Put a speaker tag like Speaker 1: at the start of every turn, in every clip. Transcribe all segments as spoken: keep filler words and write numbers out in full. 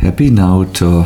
Speaker 1: happy now to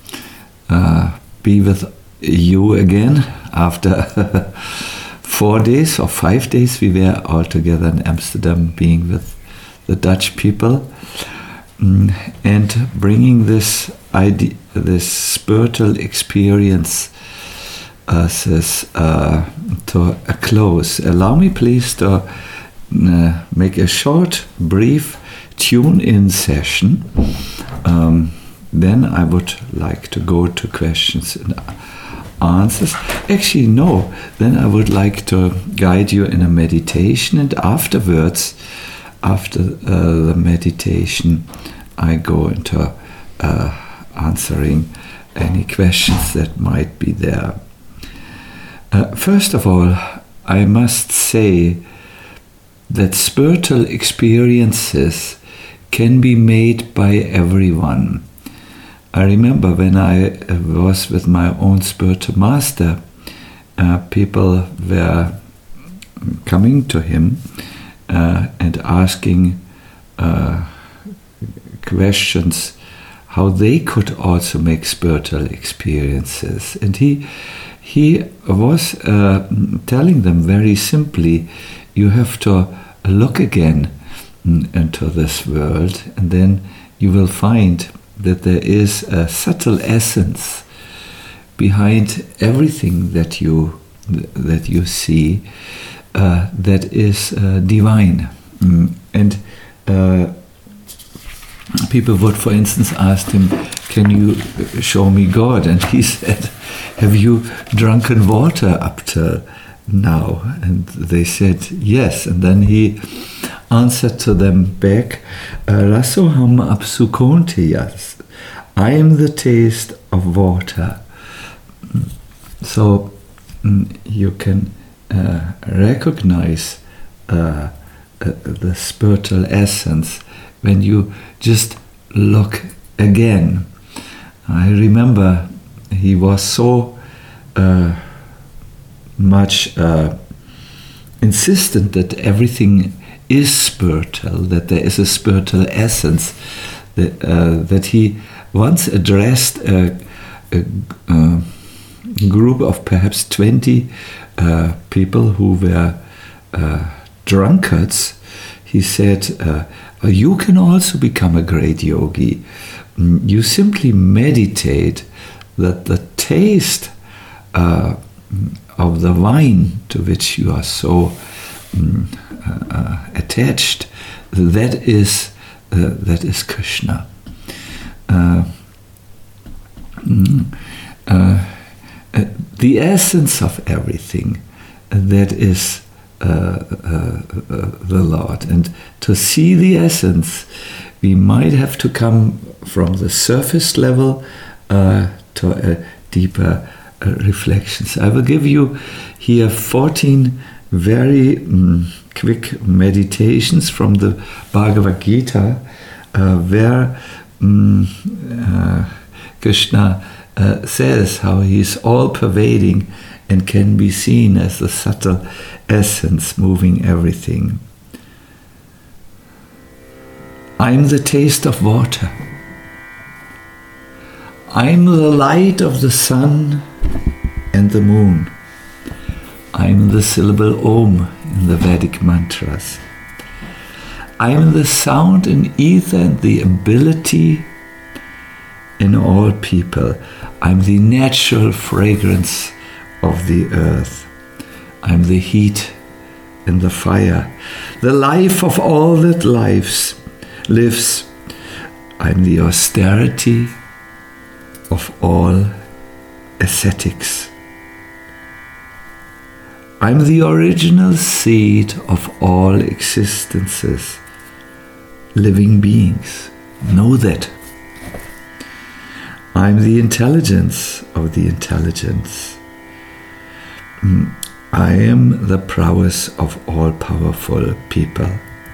Speaker 1: uh, be with you again after four days or five days we were all together in Amsterdam, being with the Dutch people um, and bringing this idea, this spiritual experience uh, says, uh, to a close. Allow me please to uh, make a short, brief tune-in session. Um, then I would like to go to questions and answers. Actually, no. Then I would like to guide you in a meditation, and afterwards, after uh, the meditation, I go into uh, answering any questions that might be there. Uh, first of all, I must say that spiritual experiences can be made by everyone. I remember when I was with my own spiritual master, uh, people were coming to him uh, and asking uh, questions how they could also make spiritual experiences. And he, he was uh, telling them very simply, you have to look again into this world, and then you will find that there is a subtle essence behind everything that you that you see uh, that is uh, divine. Mm. And uh, people would, for instance, ask him, "Can you show me God?" And he said, "Have you drunken water up to now?" And they said yes. And then he answered to them back, "Rasoham apsukontiyas, I am the taste of water." So mm, you can uh, recognize uh, uh, the spiritual essence when you just look again. I remember he was so uh, much uh, insistent that everything is spiritual, that there is a spiritual essence, that, uh, that he once addressed a, a, a group of perhaps twenty uh, people who were uh, drunkards. He said, uh, you can also become a great yogi. You simply meditate that the taste uh, of the wine to which you are so um, uh, attached, that is uh, that is Krishna. Uh, uh, uh, the essence of everything, uh, that is uh, uh, uh, the Lord. And to see the essence, we might have to come from the surface level uh, to a deeper uh, reflections. I will give you here fourteen very um, quick meditations from the Bhagavad Gita, uh, where um, uh, Krishna uh, says how he is all-pervading and can be seen as the subtle essence moving everything. I'm the taste of water. I'm the light of the sun and the moon. I'm the syllable Om in the Vedic mantras. I'm the sound in ether and the ability in all people. I'm the natural fragrance of the earth. I'm the heat in the fire, the life of all that lives, lives. I'm the austerity of all ascetics. I'm the original seed of all existences, living beings. Know that. I'm the intelligence of the intelligence. I am the prowess of all powerful people.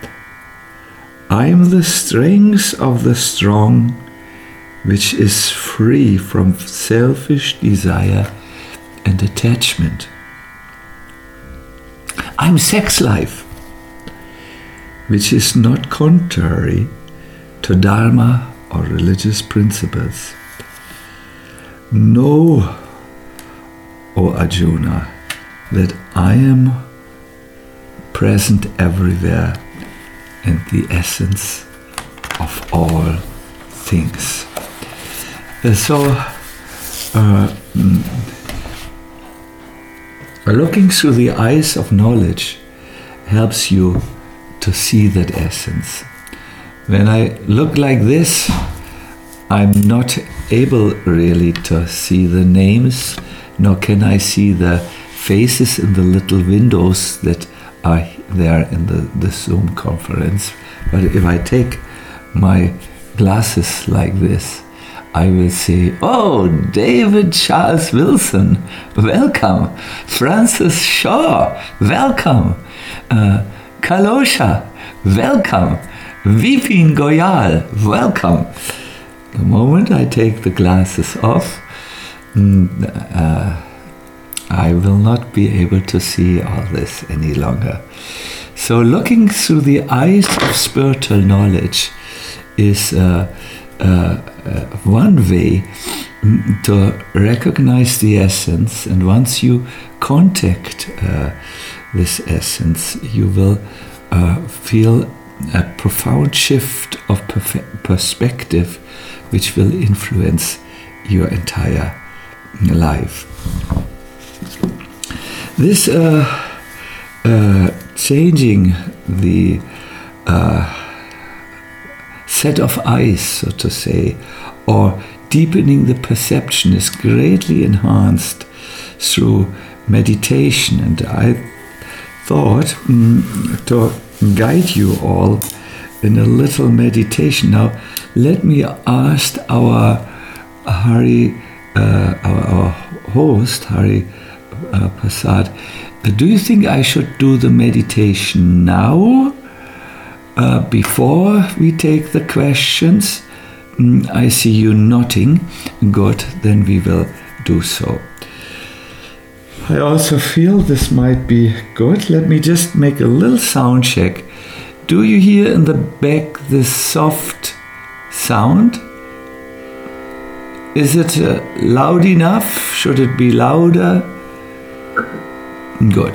Speaker 1: I am the strength of the strong, which is free from selfish desire and attachment. I'm sex life, which is not contrary to Dharma or religious principles. Know, O Arjuna, that I am present everywhere and the essence of all things. Uh, so, uh, mm, looking through the eyes of knowledge helps you to see that essence. When I look like this, I'm not able really to see the names, nor can I see the faces in the little windows that are there in the, the Zoom conference. But if I take my glasses like this, I will say, oh, David Charles Wilson, welcome. Francis Shaw, welcome. Uh, Kalosha, welcome. Vipin Goyal, welcome. The moment I take the glasses off, uh, I will not be able to see all this any longer. So looking through the eyes of spiritual knowledge is uh, uh, uh, one way to recognize the essence, and once you contact uh, this essence, you will uh, feel a profound shift of perf- perspective which will influence your entire life. This uh, uh, changing the uh, set of eyes, so to say, or deepening the perception is greatly enhanced through meditation. And I thought mm, to guide you all in a little meditation. Now, let me ask our Hari, uh, our, our host, Hari uh, Prasad, do you think I should do the meditation now, uh, before we take the questions? Mm, I see you nodding. Good, then we will do so. I also feel this might be good. Let me just make a little sound check. Do you hear in the back this soft sound? Is it uh, loud enough? Should it be louder? Good.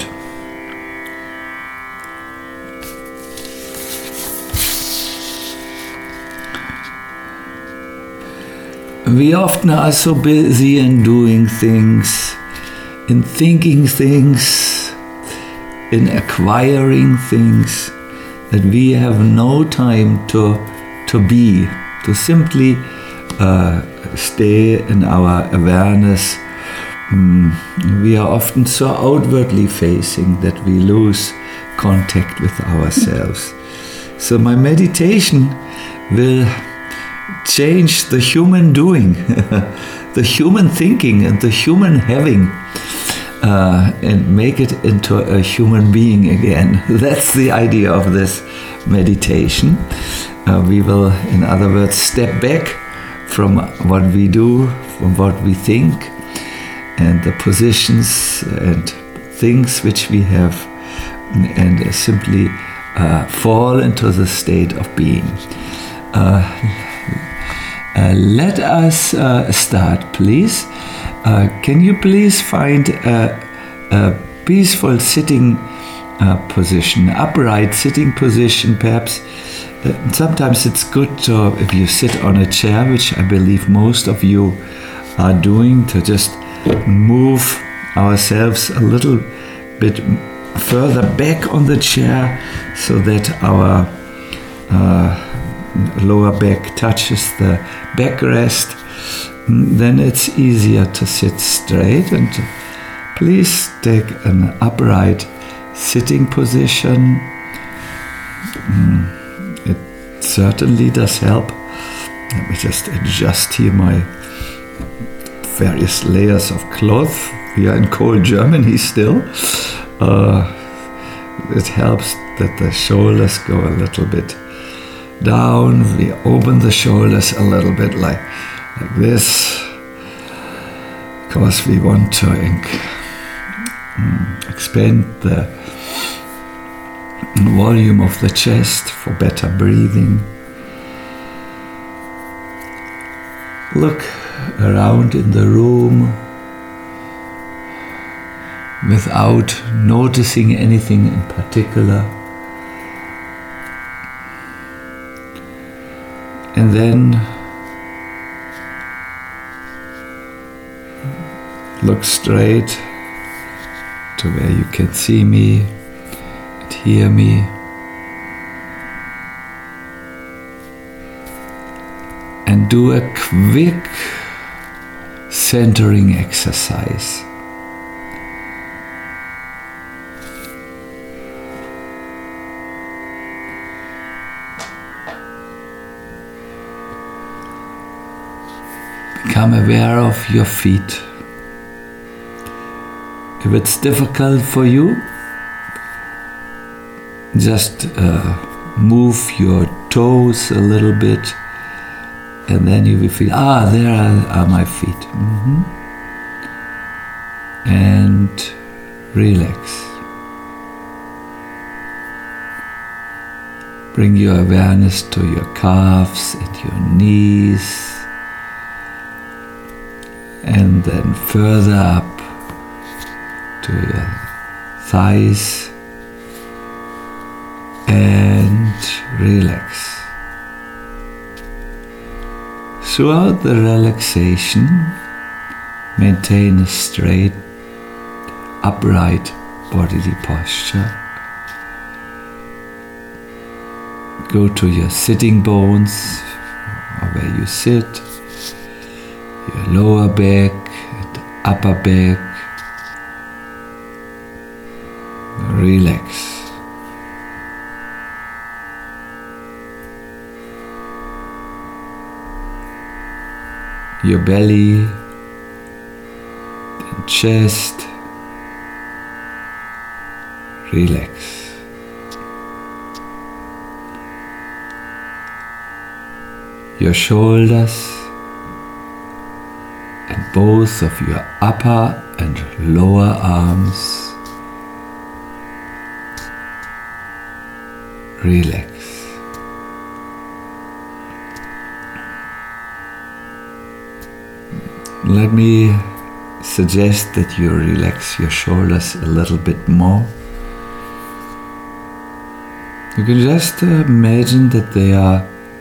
Speaker 1: We often are so busy in doing things, in thinking things, in acquiring things, that we have no time to, to be, to simply uh, stay in our awareness. Mm, we are often so outwardly facing that we lose contact with ourselves. So my meditation will change the human doing, the human thinking and the human having, uh, and make it into a human being again. That's the idea of this meditation. Uh, we will, in other words, step back from what we do, from what we think, and the positions and things which we have, and uh, simply uh, fall into the state of being. Uh, uh, let us uh, start, please. Uh, can you please find a, a peaceful sitting uh, position, upright sitting position, perhaps? Uh, sometimes it's good to, if you sit on a chair, which I believe most of you are doing, to just move ourselves a little bit further back on the chair so that our uh, lower back touches the backrest. Then it's easier to sit straight, and please take an upright sitting position. It certainly does help. Let me just adjust here my various layers of cloth. We are in cold Germany still. Uh, it helps that the shoulders go a little bit down. We open the shoulders a little bit like, like this, because we want to inc- mm, expand the volume of the chest for better breathing. Look around in the room without noticing anything in particular. And then look straight to where you can see me and hear me. And do a quick centering exercise. Become aware of your feet. If it's difficult for you, just uh, move your toes a little bit, and then you will feel, ah, there are my feet. Mm-hmm. And relax. Bring your awareness to your calves and your knees, and then further up to your thighs, and relax. Throughout the relaxation, maintain a straight, upright bodily posture. Go to your sitting bones, or where you sit, your lower back and upper back. Relax. Your belly and chest. Relax. Your shoulders and both of your upper and lower arms. Relax. Let me suggest that you relax your shoulders a little bit more. You can just imagine that they are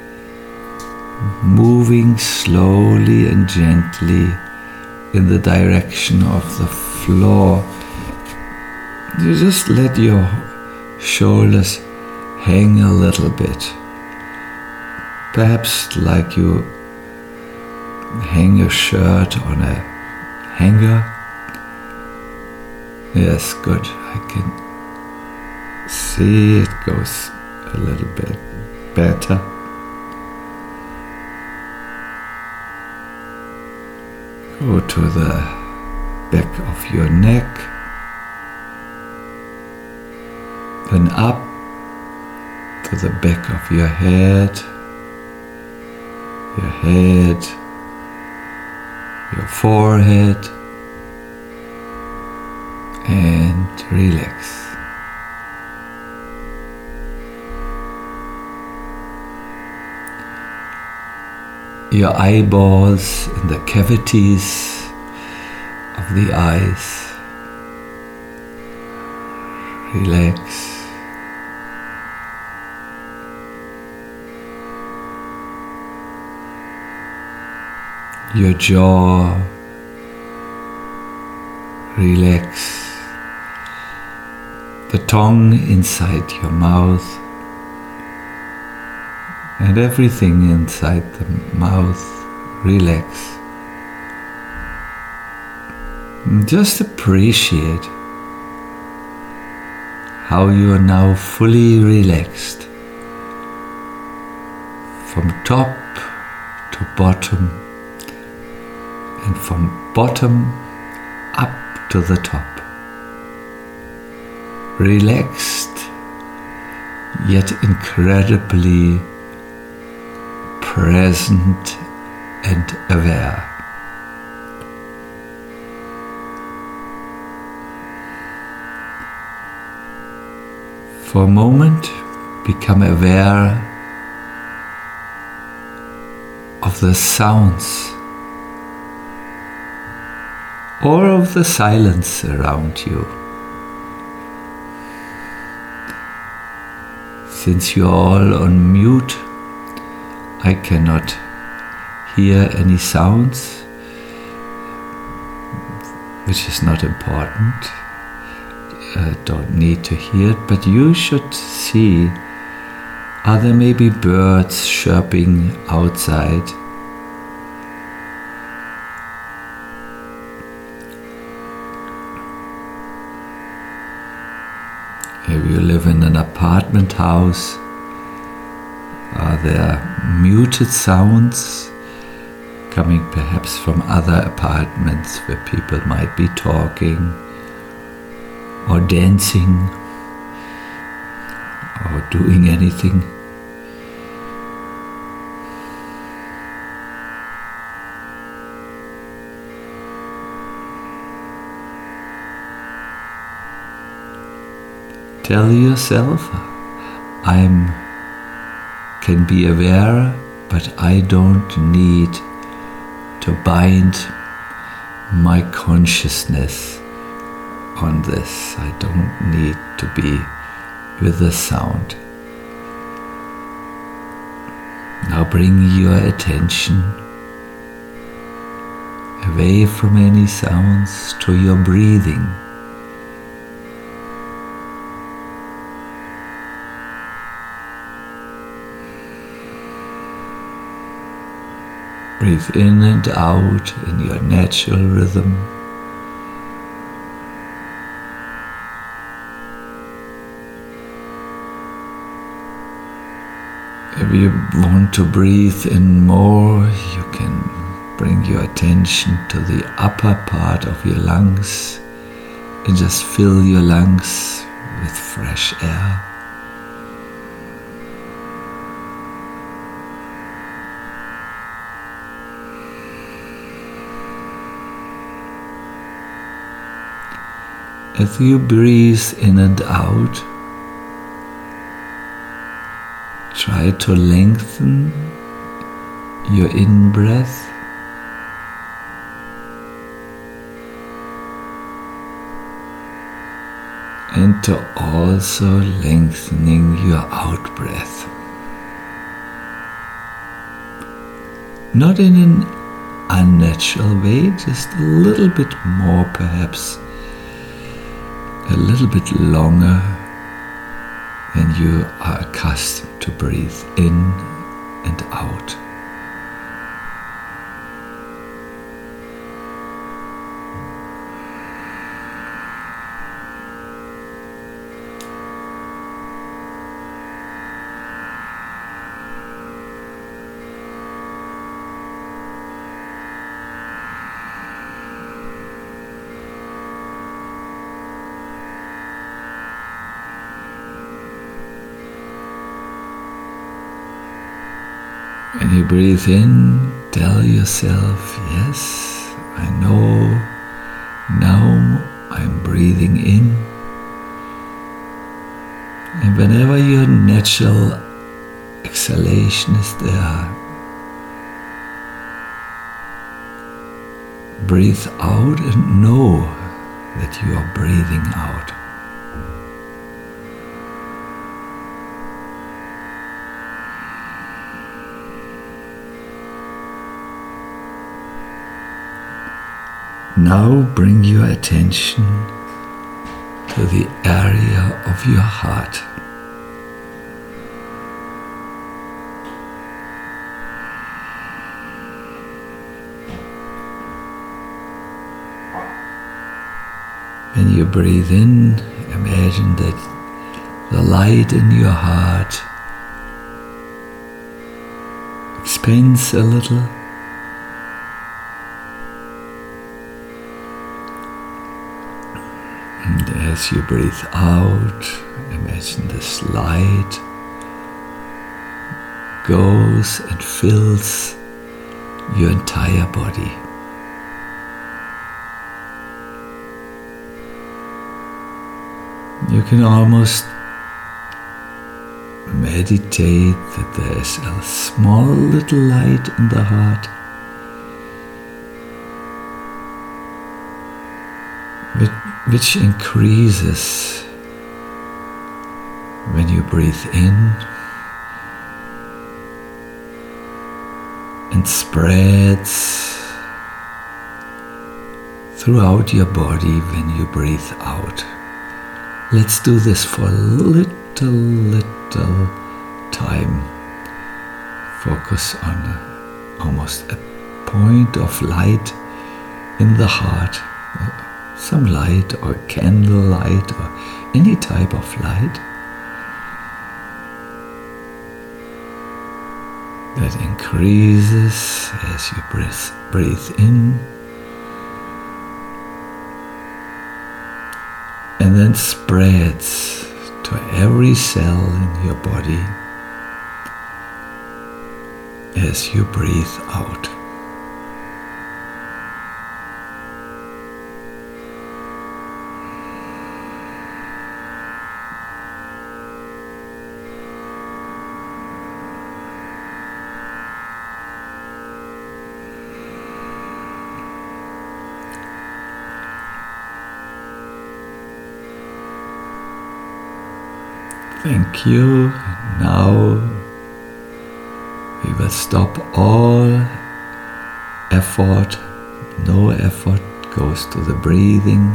Speaker 1: moving slowly and gently in the direction of the floor. You just let your shoulders hang a little bit. Perhaps like you hang your shirt on a hanger. Yes, good. I can see it goes a little bit better. Go to the back of your neck, then up to the back of your head, your head, your forehead, and relax. Your eyeballs in the cavities of the eyes. Relax. Your jaw. Relax. The tongue inside your mouth. And everything inside the mouth, relax. Just appreciate how you are now fully relaxed from top to bottom and from bottom up to the top. Relaxed, yet incredibly present and aware. For a moment, become aware of the sounds or of the silence around you. Since you're all on mute, I cannot hear any sounds, which is not important. I don't need to hear it, but you should see, are there maybe birds chirping outside? If you live in an apartment house, are there muted sounds coming perhaps from other apartments where people might be talking or dancing or doing anything? Tell yourself, I'm can be aware, but I don't need to bind my consciousness on this. I don't need to be with the sound. Now bring your attention away from any sounds to your breathing. Breathe in and out in your natural rhythm. If you want to breathe in more, you can bring your attention to the upper part of your lungs and just fill your lungs with fresh air. As you breathe in and out, try to lengthen your in-breath and to also lengthening your out-breath. Not in an unnatural way, just a little bit more perhaps. A little bit longer than you are accustomed to breathe in and out. When you breathe in, tell yourself, yes, I know, now I'm breathing in. And whenever your natural exhalation is there, breathe out and know that you are breathing out. Now bring your attention to the area of your heart. When you breathe in, imagine that the light in your heart expands a little. And as you breathe out, imagine this light goes and fills your entire body. You can almost meditate that there is a small little light in the heart. which, which increases when you breathe in and spreads throughout your body when you breathe out. Let's do this for a little, little time. Focus on a, almost a point of light in the heart, some light or candle light or any type of light that increases as you breathe, breathe in and then spreads to every cell in your body as you breathe out. Thank you. Now we will stop all effort. No effort goes to the breathing.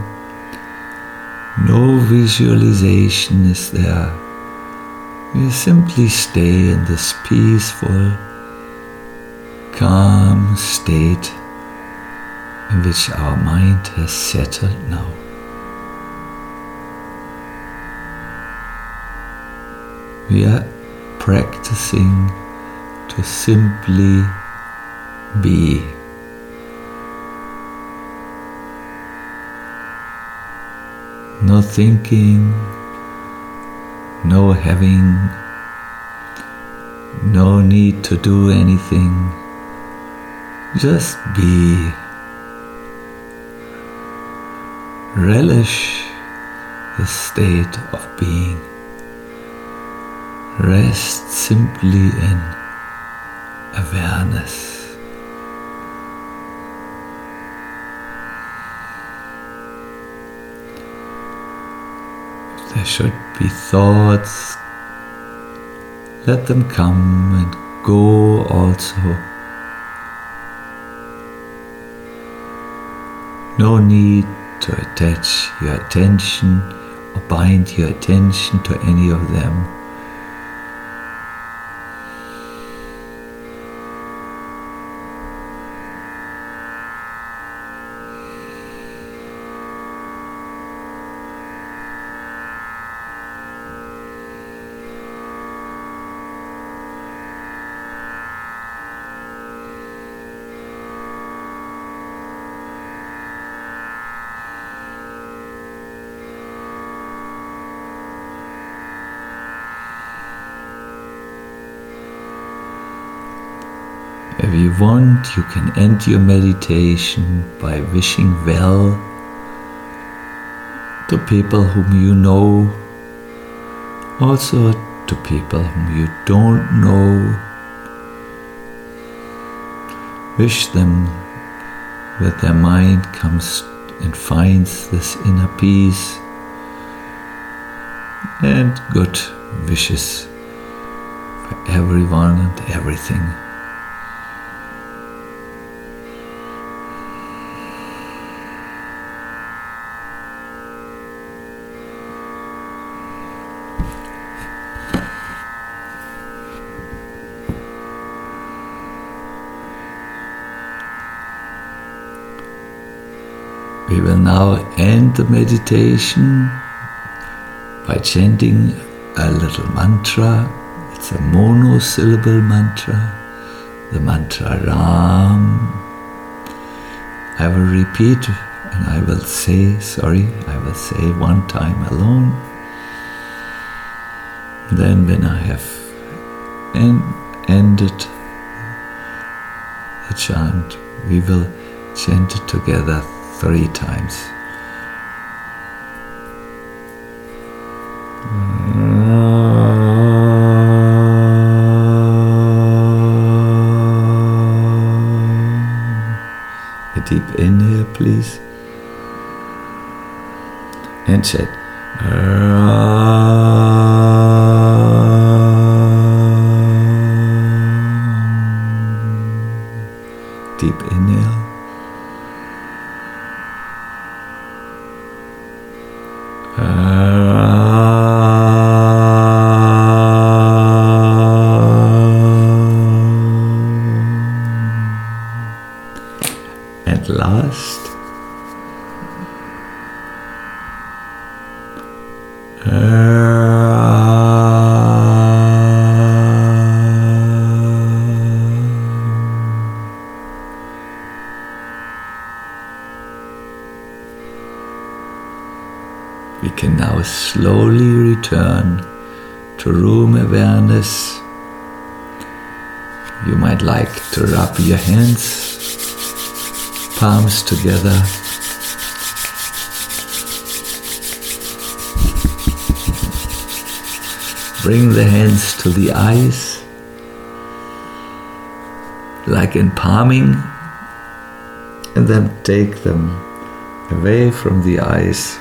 Speaker 1: No visualization is there. We simply stay in this peaceful, calm state in which our mind has settled now. We are practicing to simply be. No thinking, no having, no need to do anything. Just be. Relish the state of being. Rest simply in awareness. If there should be thoughts, let them come and go also. No need to attach your attention or bind your attention to any of them. If you want, you can end your meditation by wishing well to people whom you know, also to people whom you don't know. Wish them that their mind comes and finds this inner peace and good wishes for everyone and everything. We will now end the meditation by chanting a little mantra. It's a monosyllable mantra, the mantra Ram. I will repeat and I will say, sorry, I will say one time alone. Then when I have en ended the chant, we will chant it together three times. A deep inhale, please. and chant. Deep inhale. And last, we can now slowly return to room awareness. You might like to rub your hands, palms together. Bring the hands to the eyes, like in palming, and then take them away from the eyes.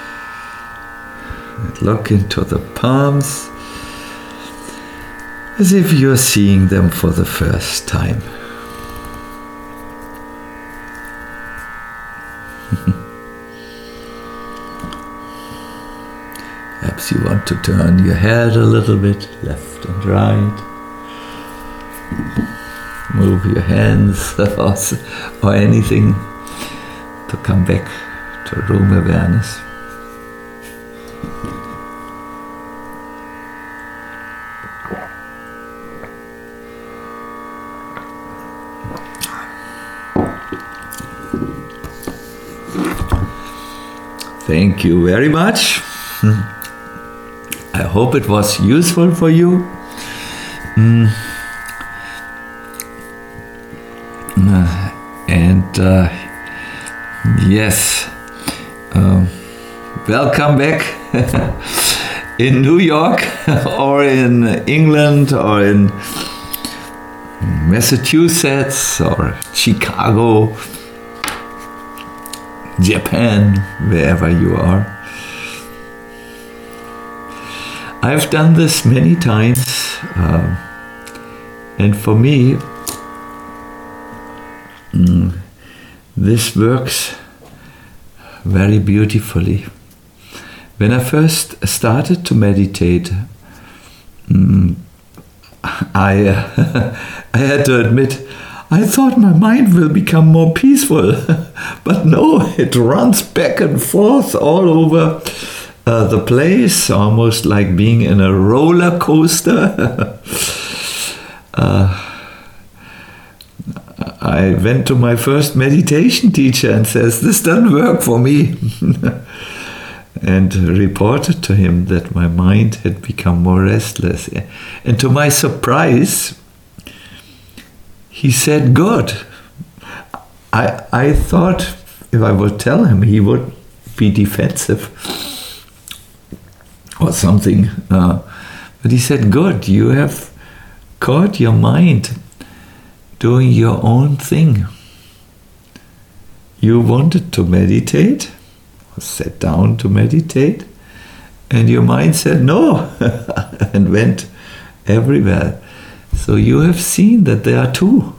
Speaker 1: And look into the palms as if you're seeing them for the first time. Perhaps you want to turn your head a little bit, left and right. Move your hands or anything to come back to room awareness. Thank you very much. I hope it was useful for you. Mm. And uh, yes, um, welcome back in New York or in England or in Massachusetts or Chicago, Japan, wherever you are. I've done this many times, uh, and for me, mm, this works very beautifully. When I first started to meditate, mm, I, uh, I had to admit, I thought my mind will become more peaceful, but no, it runs back and forth all over uh, the place, almost like being in a roller coaster. uh, I went to my first meditation teacher and says, this doesn't work for me. And reported to him that my mind had become more restless. And to my surprise, he said, good. I, I thought if I would tell him, he would be defensive or something. Uh, but he said, good, you have caught your mind doing your own thing. You wanted to meditate, or sat down to meditate, and your mind said no, and went everywhere. So you have seen that there are two.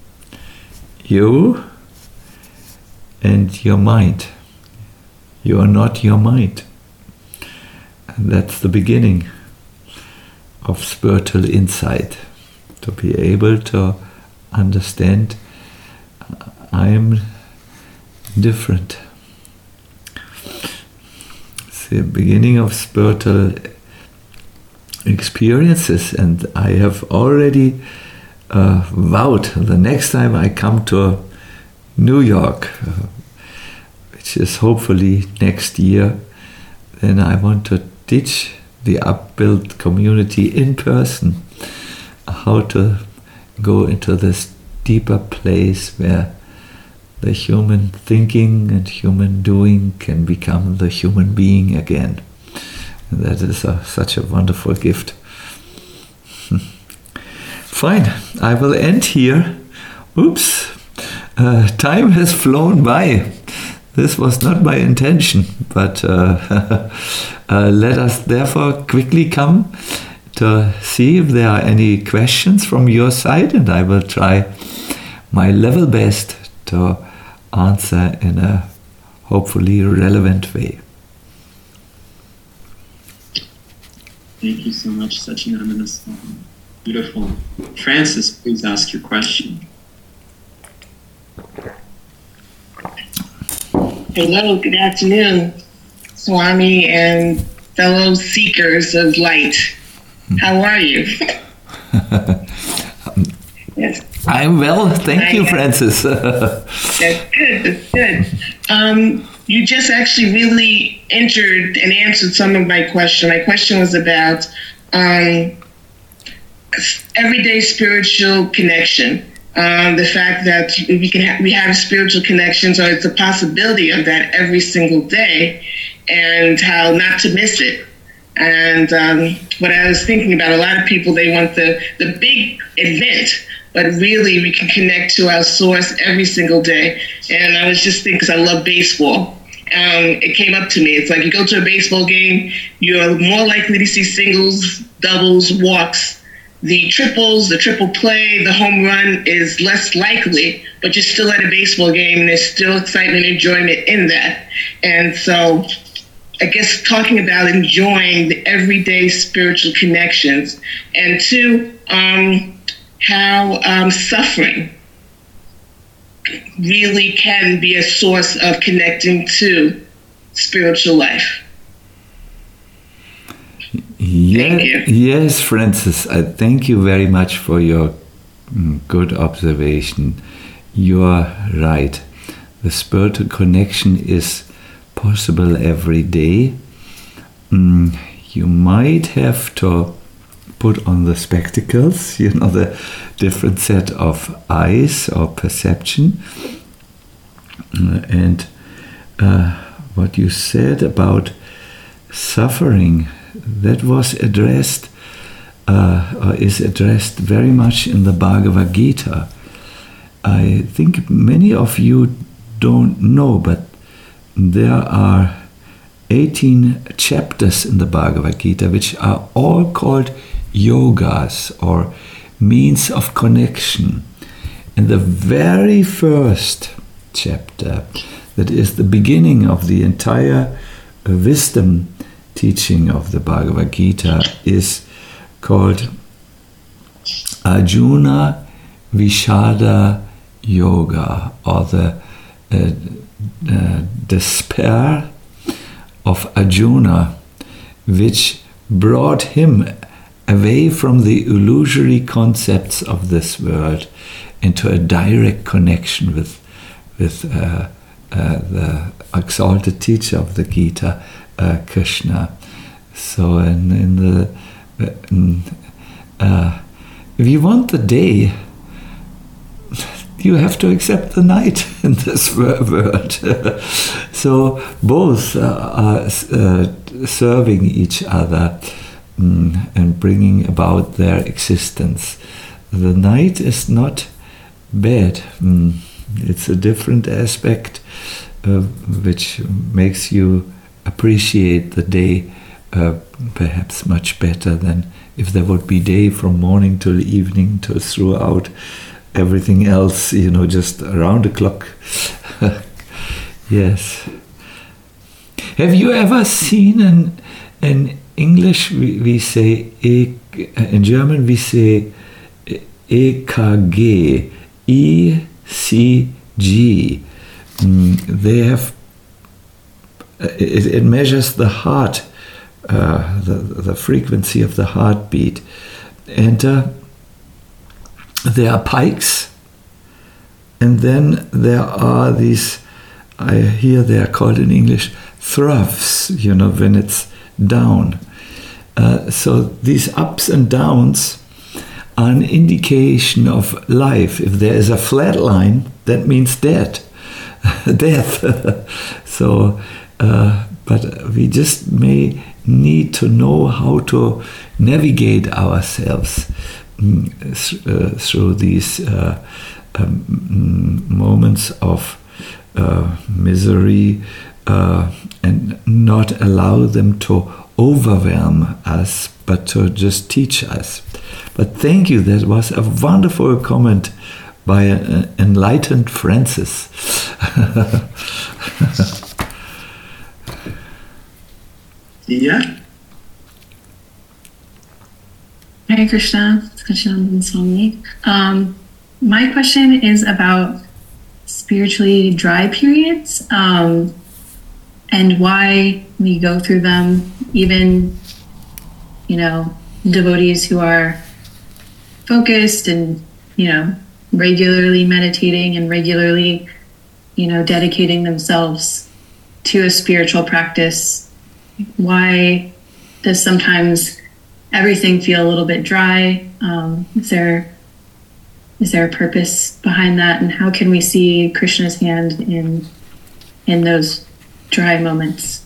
Speaker 1: You and your mind. You are not your mind. And that's the beginning of spiritual insight. To be able to understand I am different. It's the beginning of spiritual experiences, and I have already uh, vowed the next time I come to New York, uh, which is hopefully next year, then I want to teach the Upbuild community in person how to go into this deeper place where the human thinking and human doing can become the human being again. And that is a, such a wonderful gift. Fine, I will end here. Oops, uh, time has flown by. this was not my intention, but uh, uh, let us therefore quickly come to see if there are any questions from your side, and I will try my level best to answer in a hopefully relevant way.
Speaker 2: Thank you so much, Satchidananda Swami. Beautiful. Francis, please ask your question.
Speaker 3: Hello, good afternoon, Swami and fellow seekers of light. How are you?
Speaker 1: Yes. I'm well, thank I you, am. Francis.
Speaker 3: That's good, that's good. Um, you just actually really entered and answered some of my question. My question was about um, everyday spiritual connection. Um, the fact that we can ha- we have spiritual connections, or it's a possibility of that every single day, and how not to miss it. And um, what I was thinking about, a lot of people, they want the, the big event, but really we can connect to our source every single day. And I was just thinking, because I love baseball, um, it came up to me. It's like you go to a baseball game, you're more likely to see singles, doubles, walks. The triples, the triple play, the home run is less likely, but you're still at a baseball game and there's still excitement and enjoyment in that. And so I guess talking about enjoying the everyday spiritual connections, and two, um, how um, suffering really can be a source of connecting to spiritual life.
Speaker 1: Yeah, yes, Francis, I thank you very much for your mm, good observation. You are right. The spiritual connection is possible every day. Mm, you might have to put on the spectacles, you know, the different set of eyes or perception. Uh, and uh, what you said about suffering, that was addressed, uh, or is addressed very much in the Bhagavad Gita. I think many of you don't know, but there are eighteen chapters in the Bhagavad Gita which are all called yogas, or means of connection. In the very first chapter, that is the beginning of the entire uh, wisdom teaching of the Bhagavad Gita, is called Arjuna Vishada Yoga, or the uh, uh, despair of Arjuna, which brought him away from the illusory concepts of this world into a direct connection with with uh, uh, the exalted teacher of the Gita, uh, Krishna. So in, in the in, uh, if you want the day, you have to accept the night in this world. So both are uh, serving each other mm, and bringing about their existence. The night is not bad. Mm, it's a different aspect uh, which makes you appreciate the day uh, perhaps much better than if there would be day from morning till evening to throughout everything else, you know, just around the clock. Yes. Have you ever seen in, in English, we, we say, e, in German we say E K G, E C G. Mm, they have, it, it measures the heart, uh, the, the frequency of the heartbeat. And uh, there are pikes, and then there are these, I hear they are called in English, troughs, you know, when it's down. Uh, so these ups and downs are an indication of life. If there is a flat line, that means dead, death. So, uh, but we just may need to know how to navigate ourselves mm, uh, through these uh, um, moments of uh, misery, uh, and not allow them to overwhelm us, but to just teach us. But thank you, that was a wonderful comment by an enlightened Francis.
Speaker 2: Yeah.
Speaker 4: Hare Krishna, Krishna Swami. Um, my question is about spiritually dry periods, um, and why we go through them. Even, you know, devotees who are focused and, you know, regularly meditating and regularly, you know, dedicating themselves to a spiritual practice. Why does sometimes everything feel a little bit dry? Um, is there is there a purpose behind that, and how can we see Krishna's hand in in those dry moments?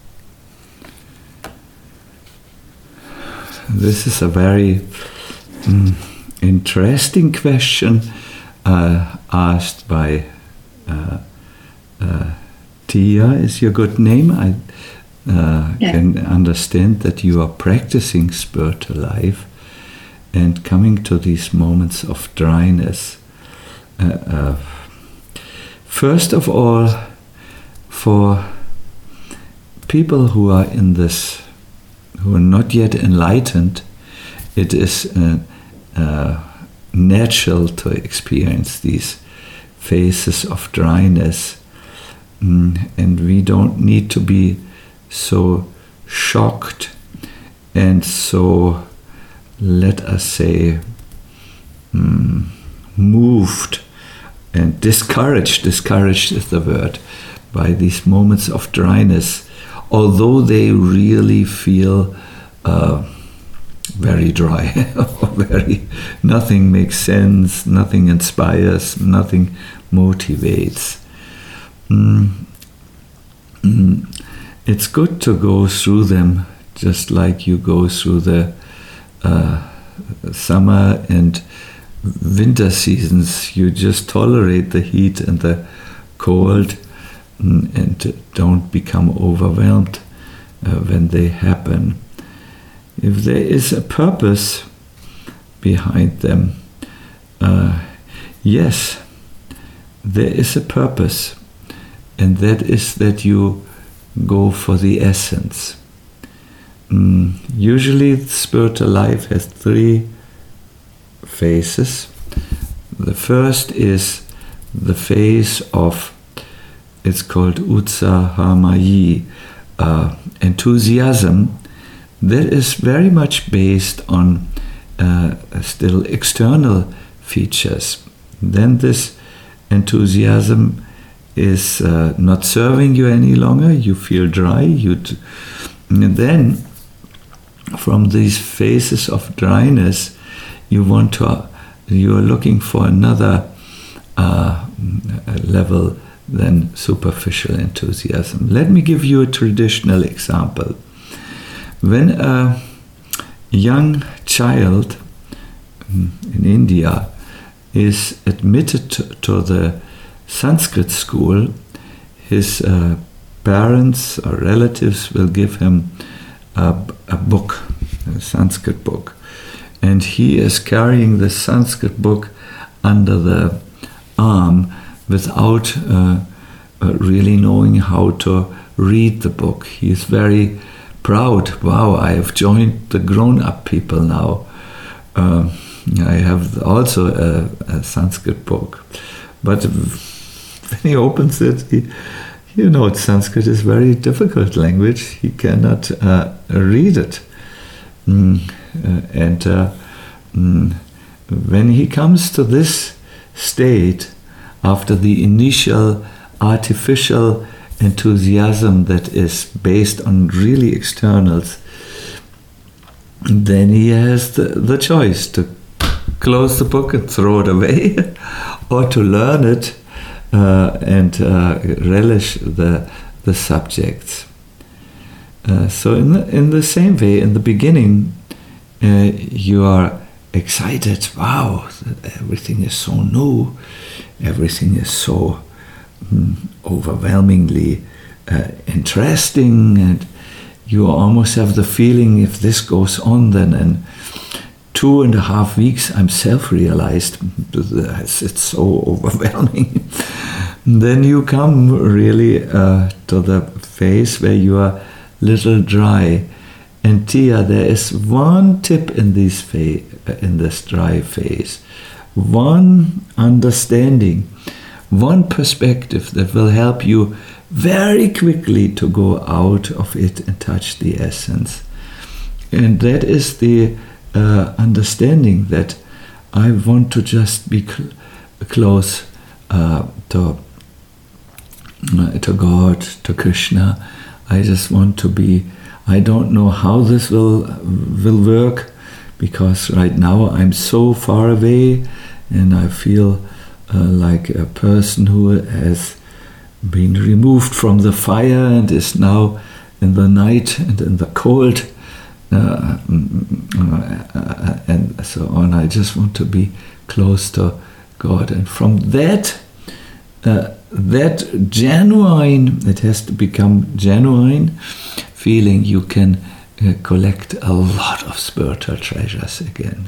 Speaker 1: This is a very um, interesting question uh, asked by uh, uh, Tia. Is your good name? I uh, yeah. can understand that you are practicing spiritual life and coming to these moments of dryness. Uh, uh, first of all, for people who are in this, who are not yet enlightened, it is uh, uh, natural to experience these phases of dryness, mm, and we don't need to be so shocked and so, let us say, mm, moved and discouraged, discouraged is the word, by these moments of dryness, although they really feel uh, very dry, very, nothing makes sense, nothing inspires, nothing motivates. Mm, mm, it's good to go through them just like you go through the uh, summer and winter seasons. You just tolerate the heat and the cold, mm, and don't become overwhelmed uh, when they happen. If there is a purpose behind them, uh, yes, there is a purpose, and that is that you go for the essence. Mm, usually spiritual life has three phases. The first is the phase of, it's called utsahamayi, uh, enthusiasm, that is very much based on uh, still external features. Then this enthusiasm is uh, not serving you any longer, you feel dry, you t- and then from these phases of dryness, you want to, you are looking for another uh, level than superficial enthusiasm. Let me give you a traditional example. When a young child in India is admitted to, to the Sanskrit school, his uh, parents or relatives will give him a, a book, a Sanskrit book, and he is carrying the Sanskrit book under the arm without uh, uh, really knowing how to read the book. He is very proud. Wow, I have joined the grown-up people now. Uh, I have also a, a Sanskrit book. But when he opens it, he, you know, Sanskrit is a very difficult language. He cannot uh, read it. Mm, uh, and uh, mm, when he comes to this state, after the initial artificial enthusiasm that is based on really externals, then he has the, the choice to close the book and throw it away, or to learn it uh, and uh, relish the the subjects. Uh, so in the, in the same way, in the beginning, uh, you are excited. Wow, everything is so new, everything is so overwhelmingly uh, interesting, and you almost have the feeling, if this goes on, then in two and a half weeks I'm self-realized. It's so overwhelming. Then you come really uh, to the phase where you are little dry. And Tia, there is one tip in this phase, in this dry phase, one understanding, one perspective that will help you very quickly to go out of it and touch the essence. And that is the uh, understanding that I want to just be cl- close uh, to, uh, to God, to Krishna. I just want to be, I don't know how this will will work, because right now I'm so far away and I feel uh, like a person who has been removed from the fire and is now in the night and in the cold uh, uh, and so on. I just want to be close to God, and from that uh, that genuine, it has to become genuine feeling, you can uh, collect a lot of spiritual treasures again.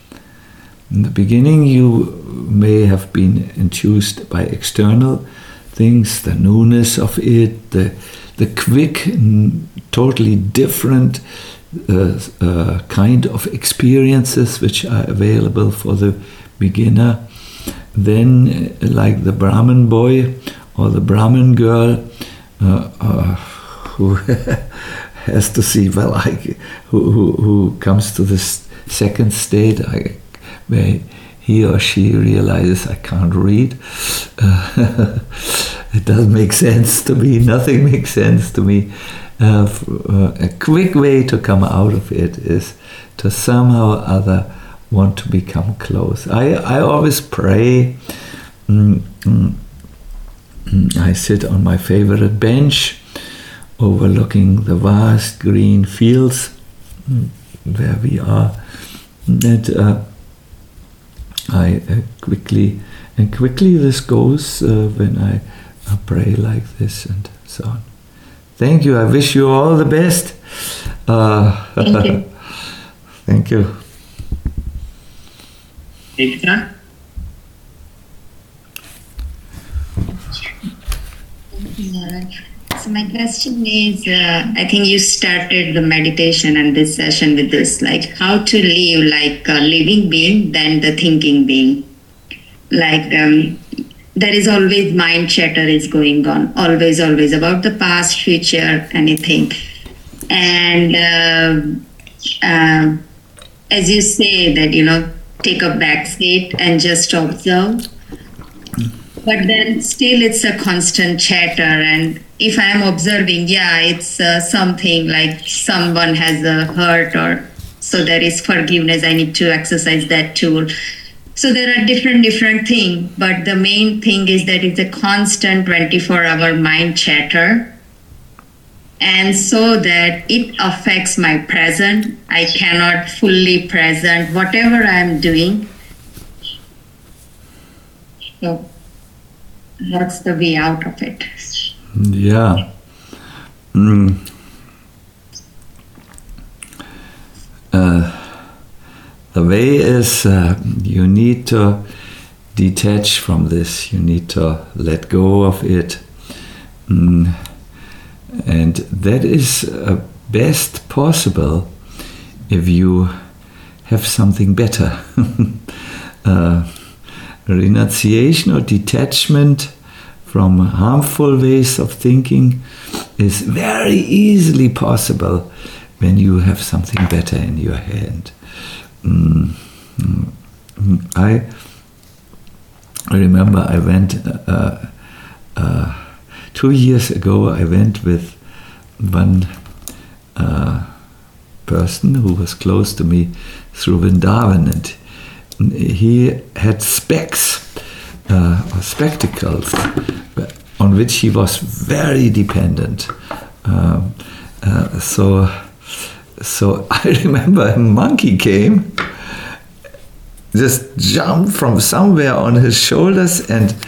Speaker 1: In the beginning you may have been enthused by external things, the newness of it, the, the quick, totally different uh, uh, kind of experiences which are available for the beginner. Then, uh, like the Brahmin boy or the Brahmin girl, uh, uh, who has to see, well, I, who, who, who comes to this second state I, where he or she realizes, I can't read. Uh, it doesn't make sense to me. Nothing makes sense to me. Uh, uh, a quick way to come out of it is to somehow or other want to become close. I, I always pray. Mm, mm, mm, I sit on my favorite bench overlooking the vast green fields mm, where we are. And uh, I uh, quickly, and quickly this goes uh, when I uh, pray like this and so on. Thank you. I wish you all the best. Uh,
Speaker 4: Thank you.
Speaker 1: Thank you.
Speaker 2: Ekta?
Speaker 5: So my question is, uh, I think you started the meditation and this session with this, like how to live like a living being than the thinking being. Like um, there is always mind chatter is going on, always, always about the past, future, anything. And uh, uh, as you say that, you know, take a back seat and just observe. But then still it's a constant chatter, and if I am observing, yeah, it's uh, something like someone has a hurt, or so there is forgiveness, I need to exercise that tool. So there are different, different things, but the main thing is that it's a constant twenty-four hour mind chatter. And so that it affects my present. I cannot fully present whatever I'm doing. So that's the way out of it.
Speaker 1: Yeah. Mm. Uh, the way is uh, you need to detach from this. You need to let go of it. Mm. And that is uh, best possible if you have something better. uh, renunciation or detachment from harmful ways of thinking is very easily possible when you have something better in your hand. Mm, mm, I remember I went uh, uh, two years ago, I went with one uh, person who was close to me through Vrindavan, and he had specs uh, or spectacles on which he was very dependent. Um, uh, so, so I remember a monkey came, just jumped from somewhere on his shoulders and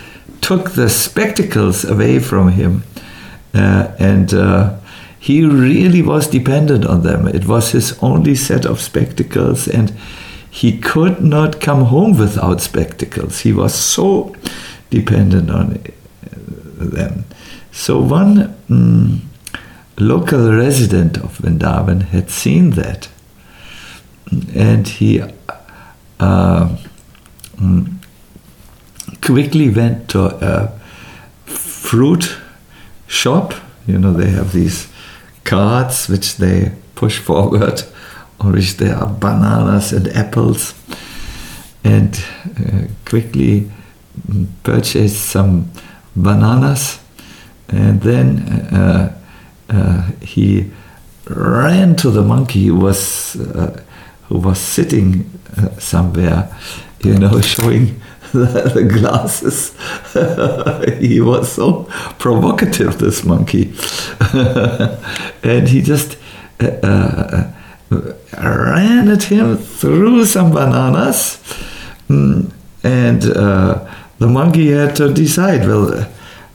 Speaker 1: took the spectacles away from him, uh, and uh, he really was dependent on them. It was his only set of spectacles, and he could not come home without spectacles. He was so dependent on them. So one mm, local resident of Vrindavan had seen that, and he uh, mm, quickly went to a fruit shop. You know, they have these carts which they push forward, on which there are bananas and apples, and uh, quickly purchased some bananas, and then uh, uh, he ran to the monkey who was uh, who was sitting uh, somewhere, you know, showing the, the glasses. He was so provocative, this monkey, and he just uh, uh, ran at him, threw some bananas, mm, and uh, the monkey had to decide. Well, uh,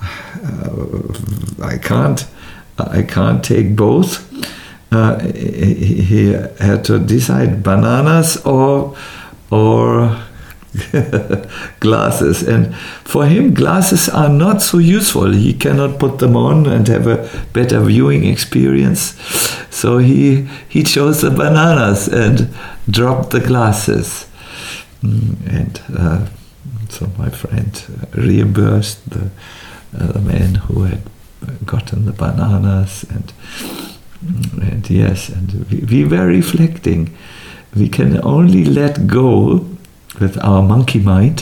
Speaker 1: I can't, I can't take both. Uh, he, he had to decide bananas or or glasses, and for him glasses are not so useful. He cannot put them on and have a better viewing experience, so he he chose the bananas and dropped the glasses, and uh, so my friend reimbursed the, uh, the man who had gotten the bananas, and and yes, and we, we were reflecting. We can only let go with our monkey mind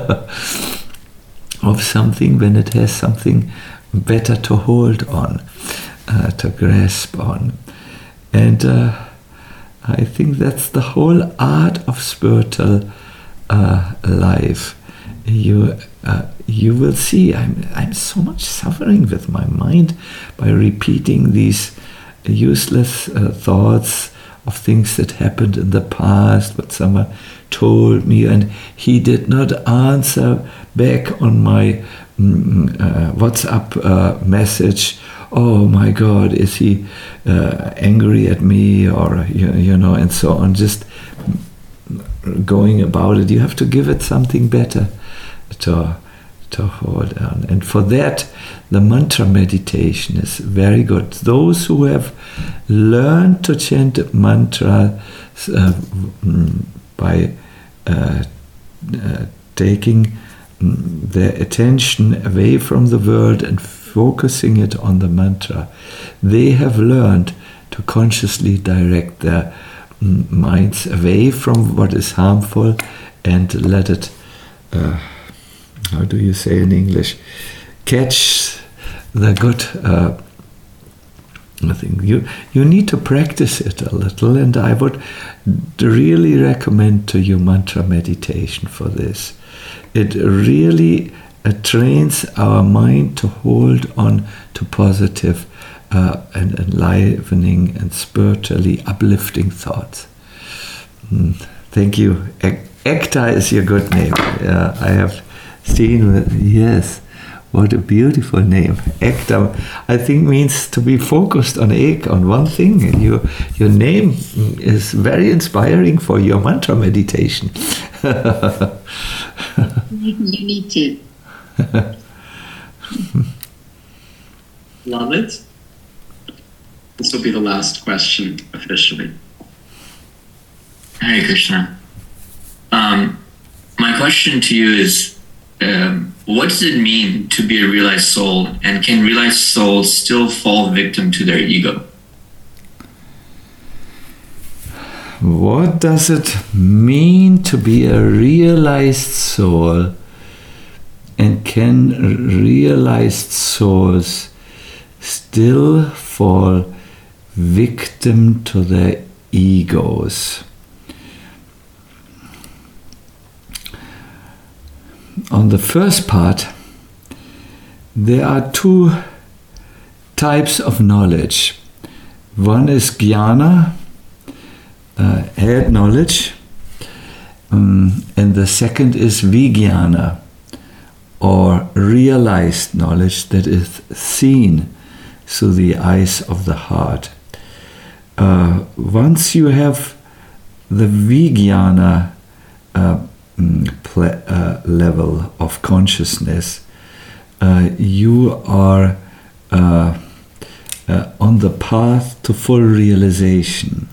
Speaker 1: of something when it has something better to hold on, uh, to grasp on. And uh, I think that's the whole art of spiritual uh, life. You uh, you will see I'm, I'm so much suffering with my mind by repeating these useless uh, thoughts of things that happened in the past, what someone told me, and he did not answer back on my mm, uh, WhatsApp uh, message. Oh my God, is he uh, angry at me, or you, you know, and so on. Just going about it, you have to give it something better to to hold on, and for that, the mantra meditation is very good. Those who have learned to chant mantra uh, by uh, uh, taking their attention away from the world and focusing it on the mantra, they have learned to consciously direct their minds away from what is harmful and let it, uh, how do you say in English, catch the good uh, thing. You, you need to practice it a little, and I would really recommend to you mantra meditation for this. It really uh, trains our mind to hold on to positive uh, and enlivening and spiritually uplifting thoughts. Mm, thank you. Ek- Ekta is your good name. Uh, I have seen, yes, what a beautiful name. Ekta, I think, means to be focused on ek, on one thing. And you, your name is very inspiring for your mantra meditation.
Speaker 5: You need to.
Speaker 2: Love it. This will be the last question officially.
Speaker 6: Hare Krishna. Um, my question to you is, um, what does it mean to be a realized soul, and can realized souls still fall victim to their ego?
Speaker 1: What does it mean to be a realized soul, and can realized souls still fall victim to their egos? On the first part, there are two types of knowledge. One is jnana, uh, head knowledge, um, and the second is vijnana, or realized knowledge that is seen through the eyes of the heart. Uh, once you have the Vijnana uh, ple- uh, level of consciousness, uh, you are uh, uh, on the path to full realization.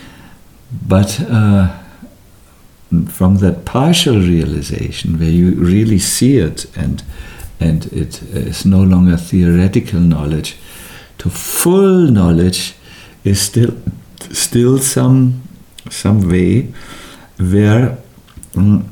Speaker 1: But uh, from that partial realization, where you really see it and and it is no longer theoretical knowledge, to full knowledge is still still some some way where mm,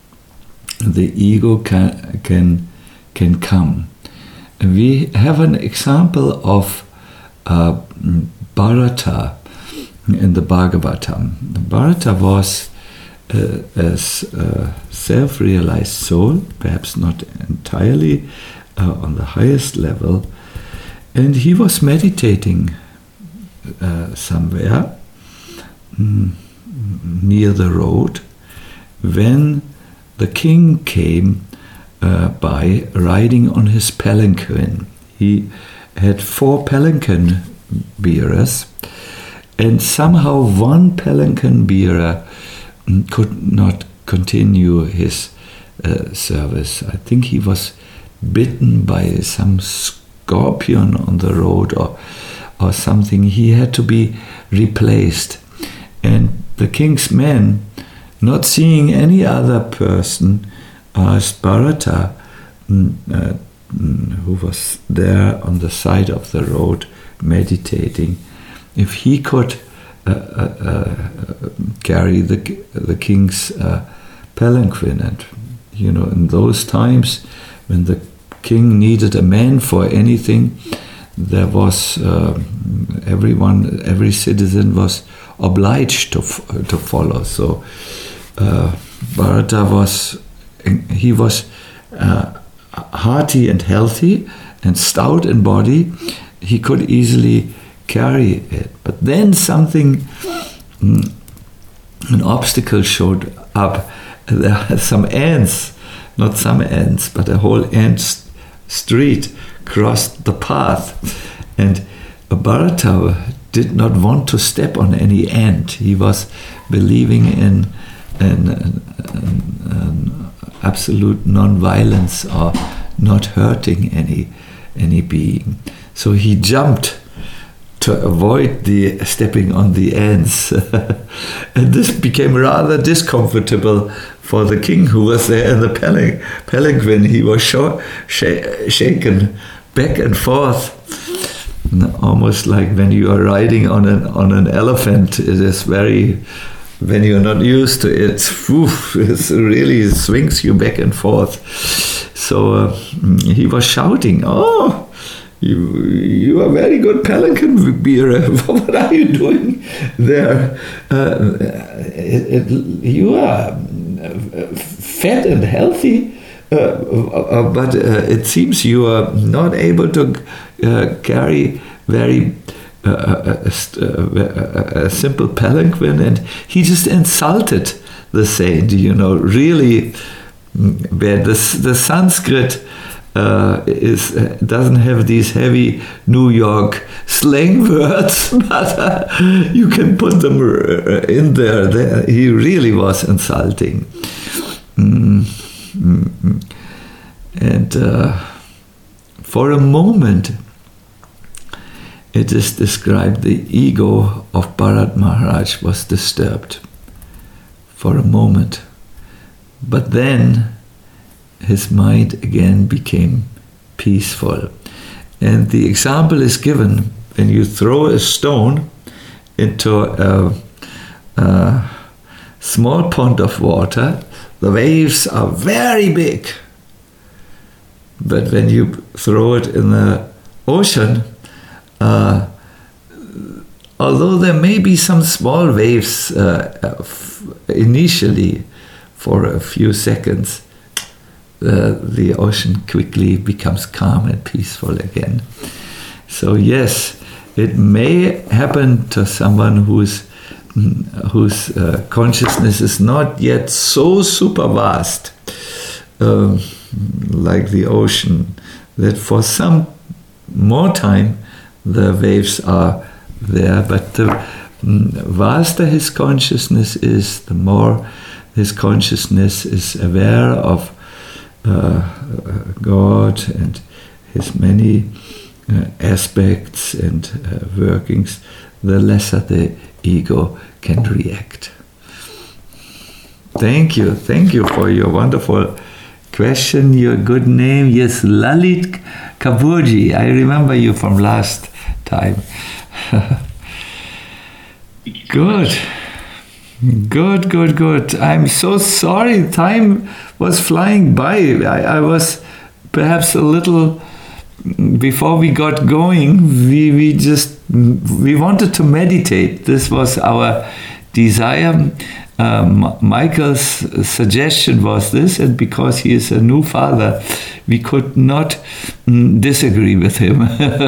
Speaker 1: the ego can can can come. We have an example of uh, Bharata in the Bhagavatam. Bharata was uh, as a self-realized soul, perhaps not entirely uh, on the highest level, and he was meditating uh, somewhere mm, near the road when the king came uh, by riding on his palanquin. He had four palanquin bearers, and somehow one palanquin bearer could not continue his uh, service. I think he was bitten by some scorpion on the road or or something. He had to be replaced. And the king's men, not seeing any other person, asked Bharata, mm, uh, mm, who was there on the side of the road meditating, if he could uh, uh, uh, carry the the king's uh, palanquin. And you know, in those times when the king needed a man for anything, there was uh, everyone, every citizen was obliged to f- to follow. So uh, Bharata was he was uh, hearty and healthy and stout in body. He could easily carry it. But then something, mm, an obstacle showed up. There are some ants, not some ants, but a whole ant st- street crossed the path. And Bharata did not want to step on any ant. He was believing in an, an, an absolute non-violence or not hurting any any being. So he jumped to avoid the stepping on the ants. And this became rather discomfortable for the king, who was there in the palan- palanquin. He was sh- sh- shaken back and forth, almost like when you are riding on an on an elephant. It is very, when you're not used to it, whew, it really swings you back and forth. So uh, he was shouting, "Oh, You, you are very good palanquin bearer. What are you doing there? Uh, it, it, you are fat and healthy, uh, uh, but uh, it seems you are not able to uh, carry very uh, a, a, a simple palanquin." And he just insulted the saint. You know, really, where the the Sanskrit Uh, is uh, doesn't have these heavy New York slang words, but uh, you can put them in there. there. He really was insulting. Mm-hmm. And uh, for a moment, it is described the ego of Bharat Maharaj was disturbed for a moment. But then his mind again became peaceful. And the example is given when you throw a stone into a, a small pond of water, the waves are very big. But when you throw it in the ocean, uh, although there may be some small waves uh, initially for a few seconds, Uh, the ocean quickly becomes calm and peaceful again. So yes, it may happen to someone whose whose uh, consciousness is not yet so super vast. Um, like the ocean, that for some more time the waves are there, but the vaster his consciousness is, the more his consciousness is aware of uh, God and his many uh, aspects and uh, workings, the lesser the ego can react. Thank you, thank you for your wonderful question, your good name. Yes, Lalit Kapoorji. I remember you from last time. Good. Good, good, good. I'm so sorry. Time was flying by. I, I was perhaps a little, before we got going, we, we just, we wanted to meditate. This was our desire. Um, Michael's suggestion was this, and because he is a new father, we could not mm, disagree with him.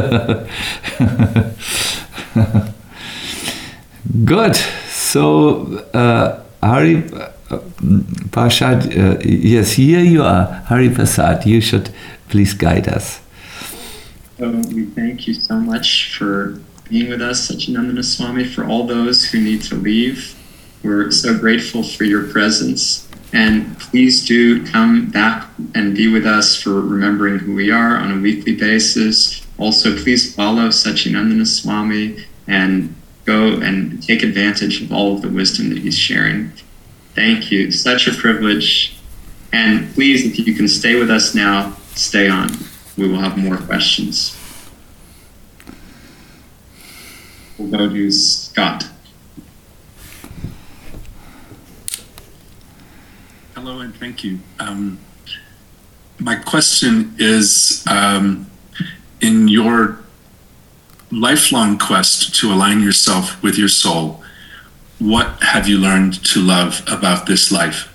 Speaker 1: Good. So, uh, Hari uh, Prasad, uh, yes, here you are. Hari Prasad, you should please guide us.
Speaker 2: So we thank you so much for being with us, Satchidananda Swami, for all those who need to leave. We're so grateful for your presence, and please do come back and be with us for remembering who we are on a weekly basis. Also, please follow Satchidananda Swami and go and take advantage of all of the wisdom that he's sharing. Thank you. Such a privilege. And please, if you can stay with us now, stay on. We will have more questions. We'll go to Scott.
Speaker 7: Hello and thank you. Um, my question is, um, in your lifelong quest to align yourself with your soul, what have you learned to love about this life?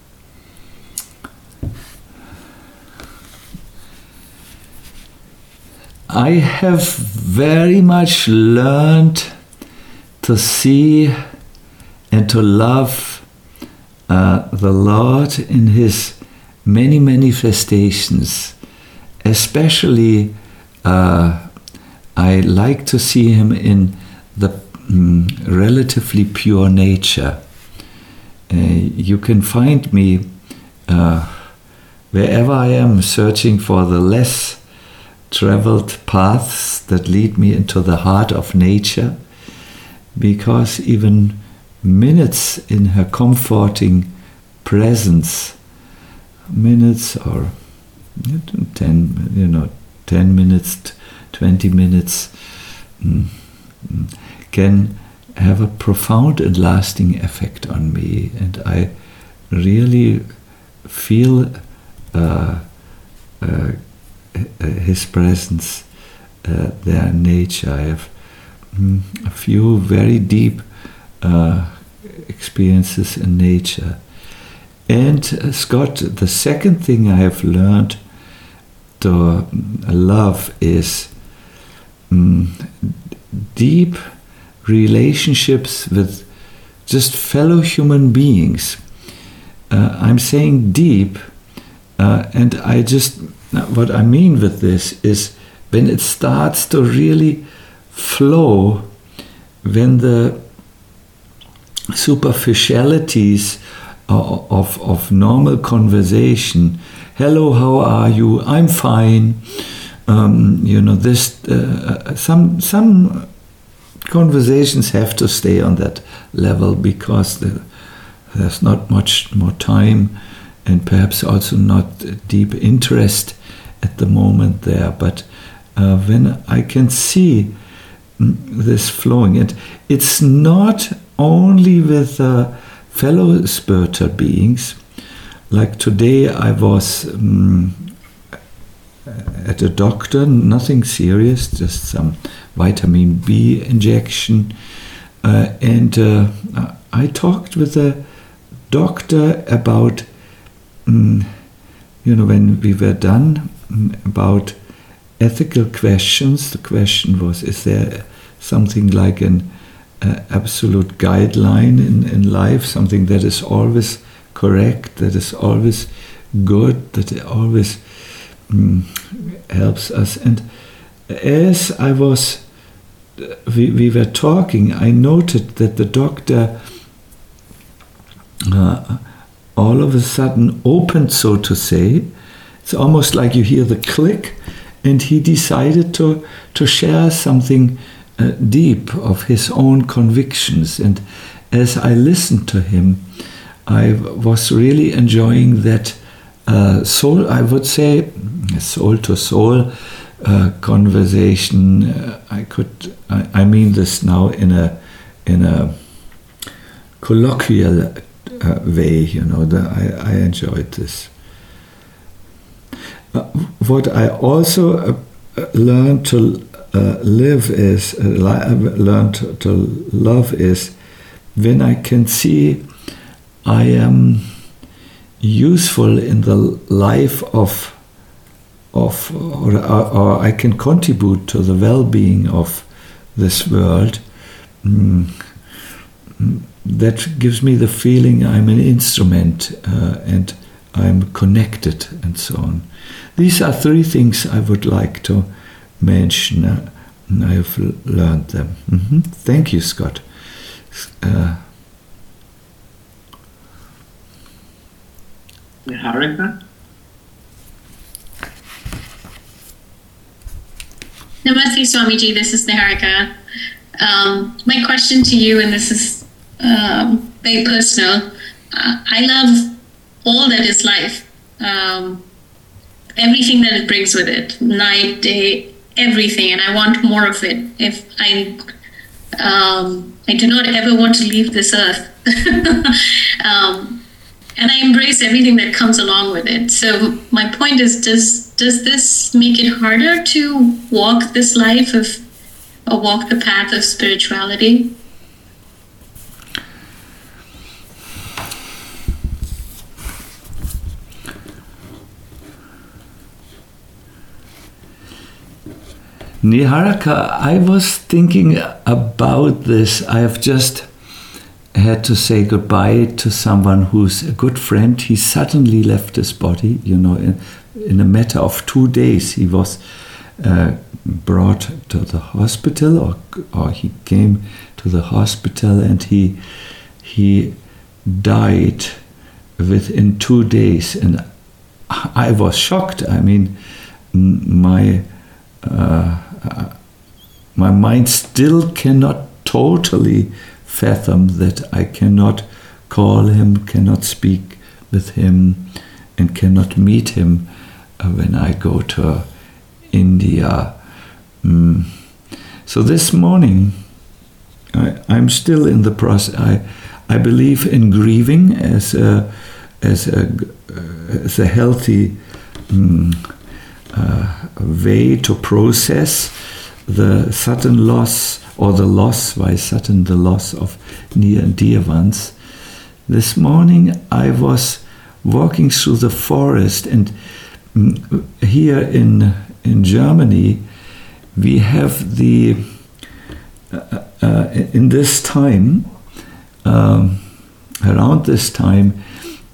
Speaker 1: I have very much learned to see and to love Uh, the Lord in his many manifestations. Especially, uh, I like to see him in the mm, relatively pure nature. Uh, you can find me uh, wherever I am, searching for the less traveled paths that lead me into the heart of nature, because even minutes in her comforting presence, minutes or ten, you know, ten minutes, twenty minutes, mm, can have a profound and lasting effect on me, and I really feel uh, uh, his presence uh, there in nature. I have mm, a few very deep Uh, experiences in nature. And uh, Scott, the second thing I have learned to uh, love is um, deep relationships with just fellow human beings. Uh, I'm saying deep, uh, and I just, what I mean with this is when it starts to really flow, when the superficialities of, of, of normal conversation, hello, how are you? I'm fine. Um, you know, this, uh, some, some conversations have to stay on that level because the, there's not much more time and perhaps also not deep interest at the moment there. But uh, when I can see this flowing, and it's not only with uh, fellow spiritual beings. Like today I was um, at a doctor, nothing serious, just some vitamin B injection, uh, and uh, I talked with a doctor about, um, you know, when we were done, um, about ethical questions. The question was, is there something like an uh, absolute guideline in, in life, something that is always correct, that is always good, that it always mm, helps us. And as I was, we, we were talking, I noted that the doctor uh, all of a sudden opened, so to say. It's almost like you hear the click, and he decided to, to share something uh, deep of his own convictions. And as I listened to him, I was really enjoying that uh, soul, I would say, soul to soul uh, conversation. Uh, I could, I, I mean this now in a in a colloquial uh, way, you know. The, I, I enjoyed this. Uh, what I also uh, learned to uh, live is, uh, learned to, to love is when I can see I am useful in the life of, of or, or I can contribute to the well-being of this world. Mm, that gives me the feeling I'm an instrument uh, and I'm connected and so on. These are three things I would like to mention. Uh, I have learned them. Mm-hmm. Thank you, Scott. Uh,
Speaker 2: Niharika?
Speaker 8: Namaste, Swamiji. This is Niharika. Um, my question to you, and this is um, very personal. Uh, I love all that is life. Um, everything that it brings with it, night, day, everything, and I want more of it. If I, um, I do not ever want to leave this earth, um, and I embrace everything that comes along with it. So my point is, does does this make it harder to walk this life of, or walk the path of spirituality?
Speaker 1: Niharika, I was thinking about this. I have just had to say goodbye to someone who's a good friend. He suddenly left his body, you know, in, in a matter of two days. He was uh, brought to the hospital, or or he came to the hospital, and he he died within two days. And I was shocked. I mean, my uh, my mind still cannot totally fathom that I cannot call him, cannot speak with him, and cannot meet him uh, when I go to India. Mm. So this morning, I, I'm still in the process. I, I believe in grieving as a, as a, uh, as a healthy mm, uh, way to process the sudden loss, or the loss, why sudden the loss of near and dear ones. This morning I was walking through the forest, and here in in Germany we have the uh, uh, in this time um, around this time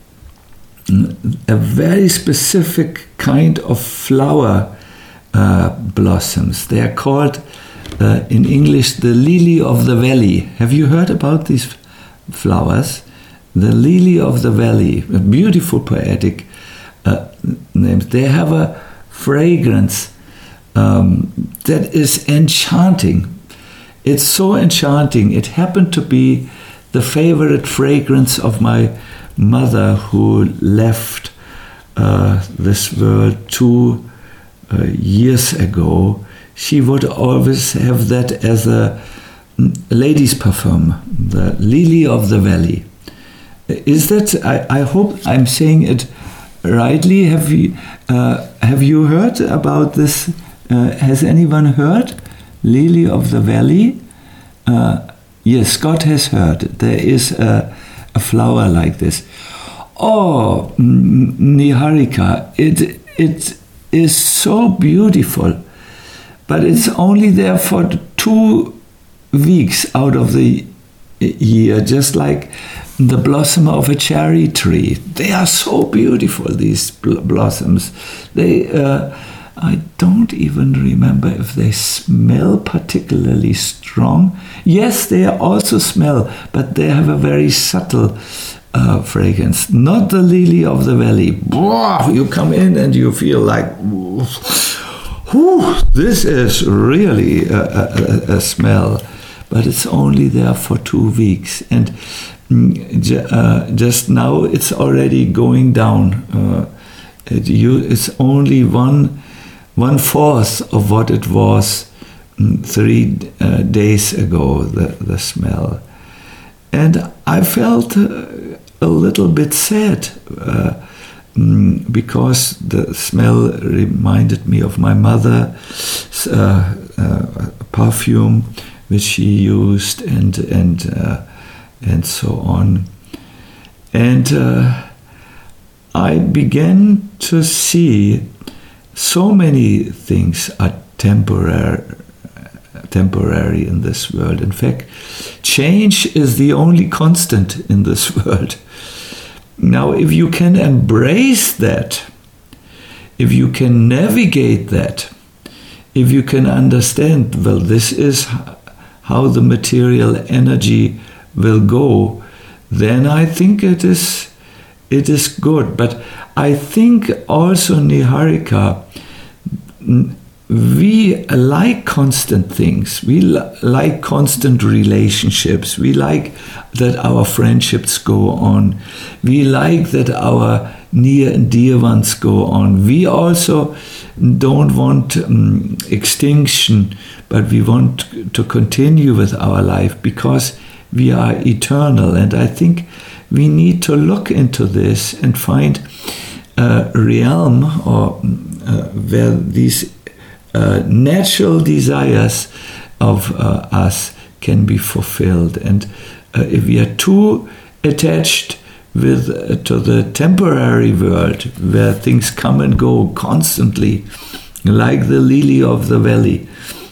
Speaker 1: a very specific kind of flower uh, blossoms. They are called Uh, in English, the lily of the valley. Have you heard about these flowers? The lily of the valley, a beautiful poetic uh, names. They have a fragrance um, that is enchanting. It's so enchanting. It happened to be the favorite fragrance of my mother, who left uh, this world two uh, years ago. She would always have that as a lady's perfume, the lily of the valley. Is that, I, I hope I'm saying it rightly. Have you, uh, have you heard about this? Uh, has anyone heard? Lily of the valley? Uh, yes, Scott has heard. There is a, a flower like this. Oh, Niharika, it, it is so beautiful. But it's only there for two weeks out of the year, just like the blossom of a cherry tree. They are so beautiful, these bl- blossoms. They, uh, I don't even remember if they smell particularly strong. Yes, they also smell, but they have a very subtle uh, fragrance. Not the lily of the valley. Wow, you come in and you feel like, whew, this is really a, a, a smell. But it's only there for two weeks. And uh, just now it's already going down. Uh, it, you, it's only one one fourth of what it was mm, three uh, days ago, the, the smell. And I felt uh, a little bit sad uh, mm, because the smell reminded me of my mother's uh, uh, perfume, which she used, and and uh, and so on. And uh, I began to see so many things are temporary, temporary in this world. In fact, change is the only constant in this world. Now, if you can embrace that, if you can navigate that, if you can understand, well, this is how the material energy will go, then I think it is it is good. But I think also, Niharika, we like constant things. We li- like constant relationships. We like that our friendships go on. We like that our near and dear ones go on. We also don't want um, extinction, but we want to continue with our life because we are eternal. And I think we need to look into this and find a realm or uh, where these uh, natural desires of uh, us can be fulfilled. And uh, if we are too attached with uh, to the temporary world where things come and go constantly, like the lily of the valley,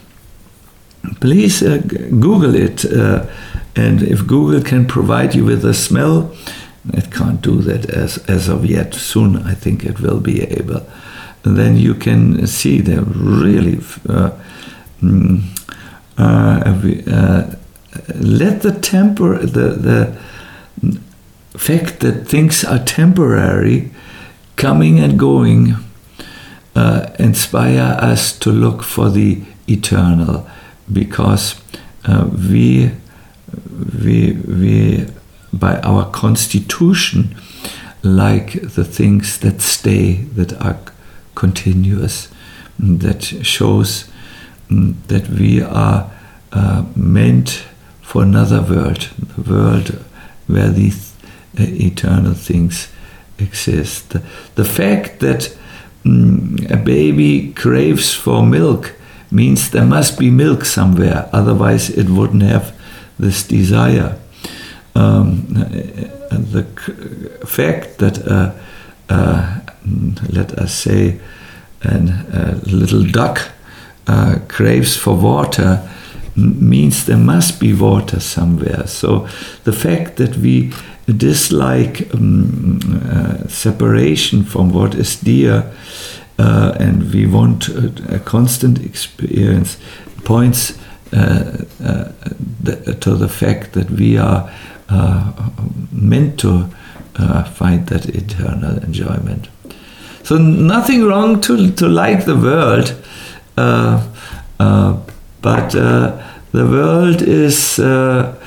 Speaker 1: please uh, Google it. Uh, and if Google can provide you with a smell, it can't do that as, as of yet. Soon, I think it will be able. And then you can see they're really uh, mm, uh, uh, let the temper the the fact that things are temporary, coming and going, uh, inspire us to look for the eternal, because uh, we we we by our constitution like the things that stay, that are continuous, that shows that we are uh, meant for another world, the world where these uh, eternal things exist. The, the fact that um, a baby craves for milk means there must be milk somewhere, otherwise it wouldn't have this desire. Um, the c- fact that, uh, uh, let us say, an, a little duck uh, craves for water m- means there must be water somewhere. So the fact that we dislike um, uh, separation from what is dear uh, and we want a, a constant experience points uh, uh, the, to the fact that we are uh, meant to uh, find that eternal enjoyment. So nothing wrong to to like the world, uh, uh, but uh, the world is uh,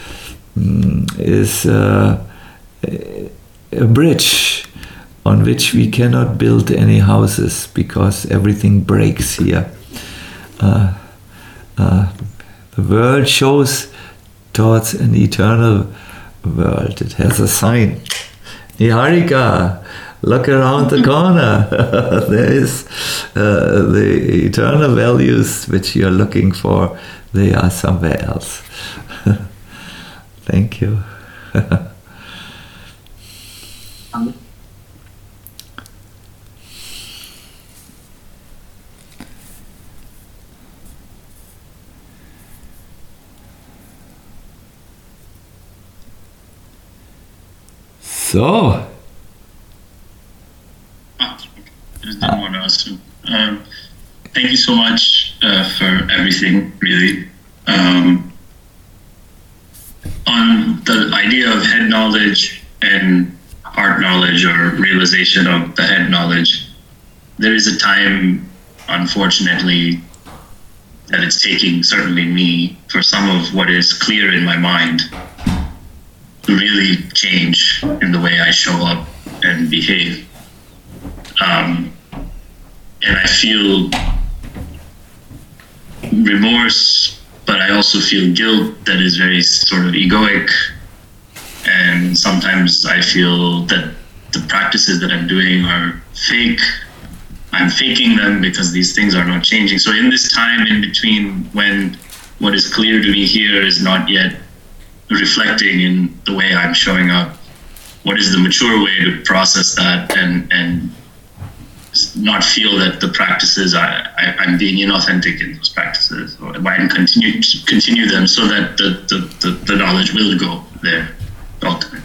Speaker 1: is uh, a bridge on which we cannot build any houses because everything breaks here. Uh, uh, the world shows towards an eternal world. It has a sign. Niharika, look around the corner. There is uh, the eternal values which you're looking for. They are somewhere else. Thank you. So.
Speaker 9: Ah, okay. I just didn't want to assume. Um, thank you so much uh, for everything, really. Um, on the idea of head knowledge and heart knowledge or realization of the head knowledge, there is a time, unfortunately, that it's taking, certainly me, for some of what is clear in my mind to really change in the way I show up and behave. Um, and I feel remorse, but I also feel guilt that is very sort of egoic. And sometimes I feel that the practices that I'm doing are fake. I'm faking them because these things are not changing. So in this time in between when what is clear to me here is not yet reflecting in the way I'm showing up, what is the mature way to process that and, and not feel that the practices, I, I, I'm being inauthentic in those practices, or and continue to continue them so that the, the, the, the knowledge will go there ultimately.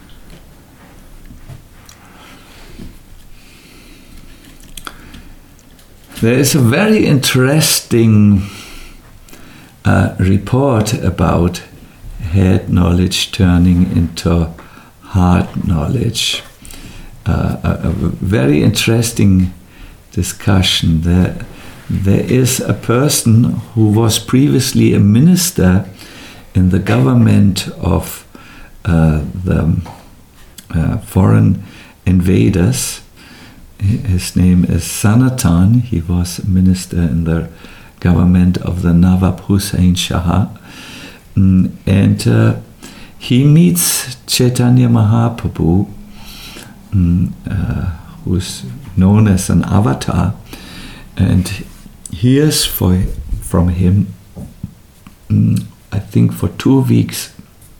Speaker 1: There is a very interesting uh, report about head knowledge turning into heart knowledge. Uh, a, a very interesting discussion. There, there is a person who was previously a minister in the government of uh, the uh, foreign invaders. His name is Sanatan. He was a minister in the government of the Nawab Hussain Shah. Mm, and uh, he meets Chaitanya Mahaprabhu, mm, uh, who's known as an avatar, and hears for, from him, mm, I think for two weeks,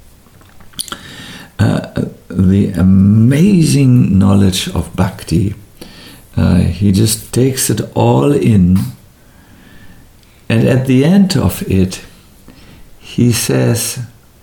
Speaker 1: uh, the amazing knowledge of bhakti. Uh, he just takes it all in, and at the end of it, he says,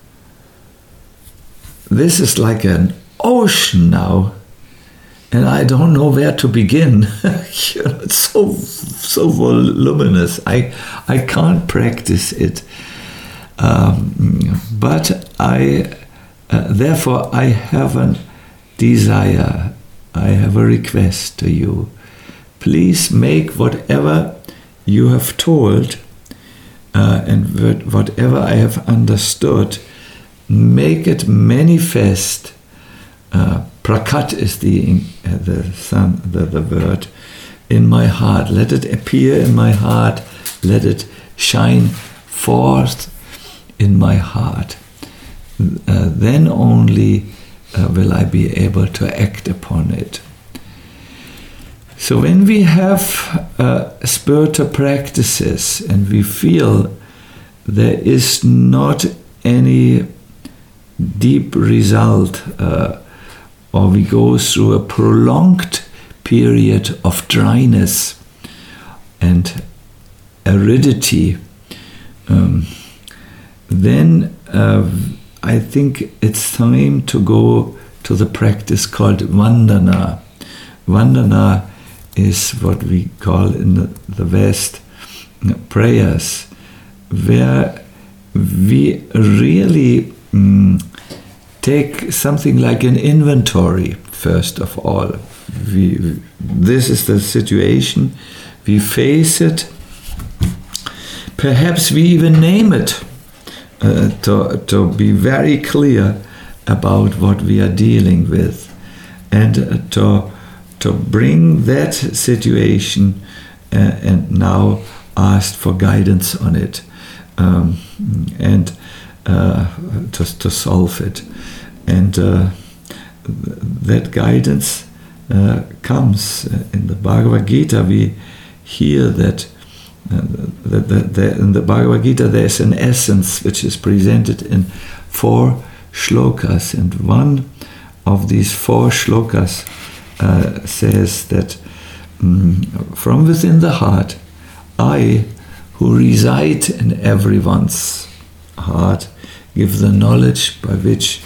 Speaker 1: this is like an ocean now, and I don't know where to begin. You know, it's so so voluminous. I I can't practice it, um, but I uh, therefore I have a desire. I have a request to you. Please make whatever you have told uh, and whatever I have understood, make it manifest. Uh, prakat is the uh, the sun, the, the word, in my heart. Let it appear in my heart. Let it shine forth in my heart. Uh, then only Uh, will I be able to act upon it. So when we have uh, spiritual practices and we feel there is not any deep result, uh, or we go through a prolonged period of dryness and aridity, um, then uh, I think it's time to go to the practice called Vandana. Vandana is what we call in the, the West prayers, where we really um, take something like an inventory, first of all. We, this is the situation, we face it, perhaps we even name it. Uh, to, to be very clear about what we are dealing with, and uh, to, to bring that situation uh, and now ask for guidance on it, um, and uh, to, to solve it. And uh, that guidance uh, comes in the Bhagavad Gita. We hear that Uh, the, the, the, in the Bhagavad Gita there's an essence which is presented in four shlokas, and one of these four shlokas uh, says that um, from within the heart, I, who reside in everyone's heart, give the knowledge by which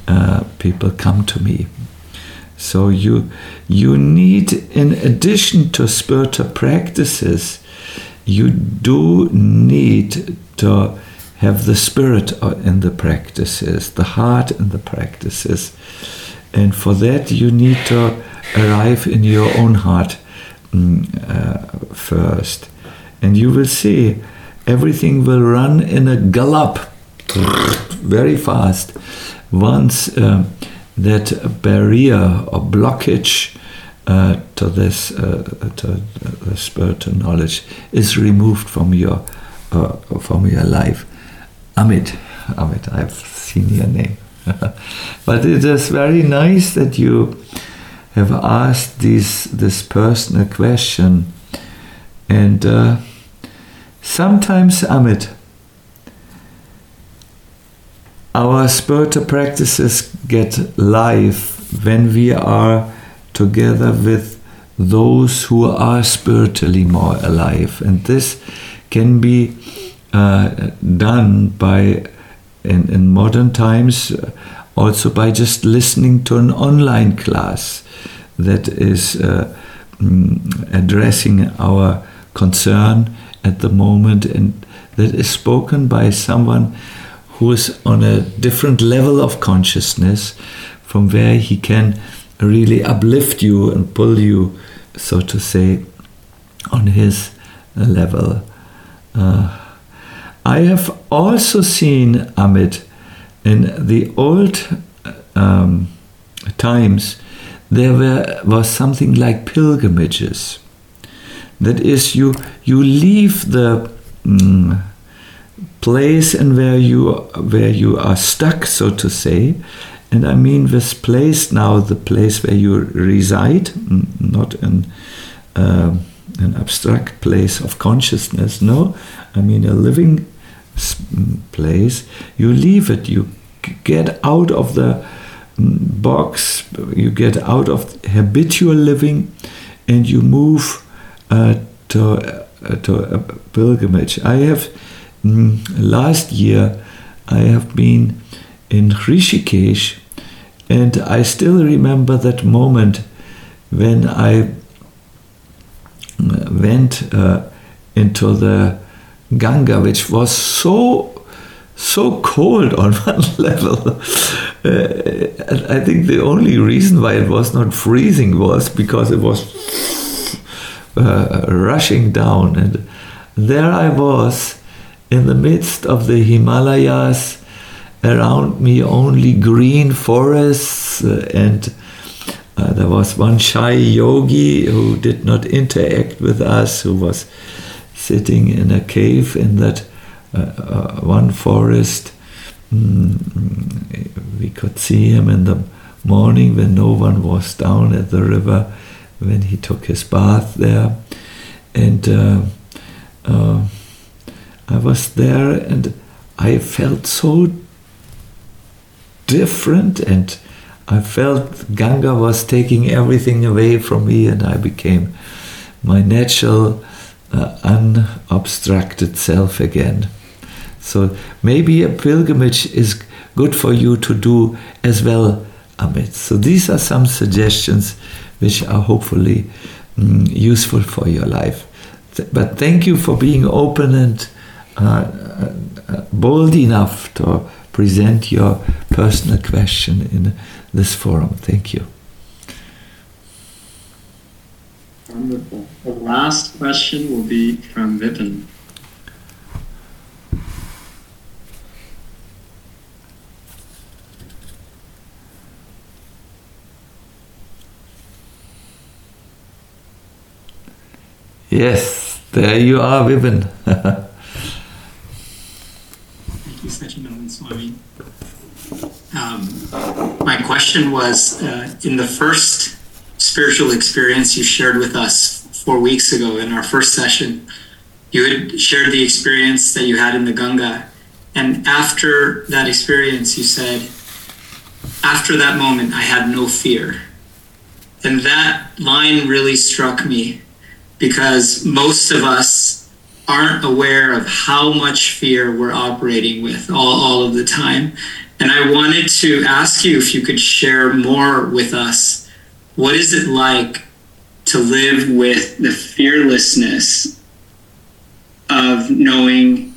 Speaker 1: uh, people come to me. So you you need, in addition to spiritual practices, you do need to have the spirit in the practices, the heart in the practices. And for that you need to arrive in your own heart mm, uh, first. And you will see everything will run in a gallop very fast once uh, that barrier or blockage uh, to this uh, to the spiritual knowledge is removed from your uh, from your life. Amit, Amit, I've seen your name. But it is very nice that you have asked this this personal question. And uh, sometimes, Amit, our spiritual practices get live when we are together with those who are spiritually more alive. And this can be uh, done by, in, in modern times, also by just listening to an online class that is uh, addressing our concern at the moment, and that is spoken by someone who is on a different level of consciousness from where he can really uplift you and pull you, so to say, on his level. Uh, I have also seen, Amit, in the old um, times, there were, was something like pilgrimages. That is, you you leave the mm, place in where you where you are stuck, so to say, and I mean this place now, the place where you reside, not in uh, an abstract place of consciousness. No, I mean a living place. You leave it. You get out of the box. You get out of habitual living, and you move Uh, to uh, to a pilgrimage. I have mm, last year I have been in Rishikesh, and I still remember that moment when I went uh, into the Ganga, which was so so cold on one level. Uh, I think the only reason why it was not freezing was because it was Uh, rushing down, and there I was in the midst of the Himalayas, around me only green forests, uh, and uh, there was one shy yogi who did not interact with us, who was sitting in a cave in that uh, uh, one forest. Mm, we could see him in the morning when no one was down at the river, when he took his bath there. And uh, uh, I was there, and I felt so different, and I felt Ganga was taking everything away from me, and I became my natural, uh, unobstructed self again. So maybe a pilgrimage is good for you to do as well, Amit. So these are some suggestions which are hopefully mm, useful for your life. Th- but thank you for being open and uh, uh, bold enough to present your personal question in this forum. Thank you.
Speaker 2: Wonderful. The last question will be from Vipin.
Speaker 1: Yes, there you are, Vipin.
Speaker 10: Thank you, Satchidananda Swami. Um, my question was, uh, in the first spiritual experience you shared with us four weeks ago in our first session, you had shared the experience that you had in the Ganga. And after that experience, you said, after that moment, I had no fear. And that line really struck me, because most of us aren't aware of how much fear we're operating with all, all of the time. And I wanted to ask you if you could share more with us. What is it like to live with the fearlessness of knowing,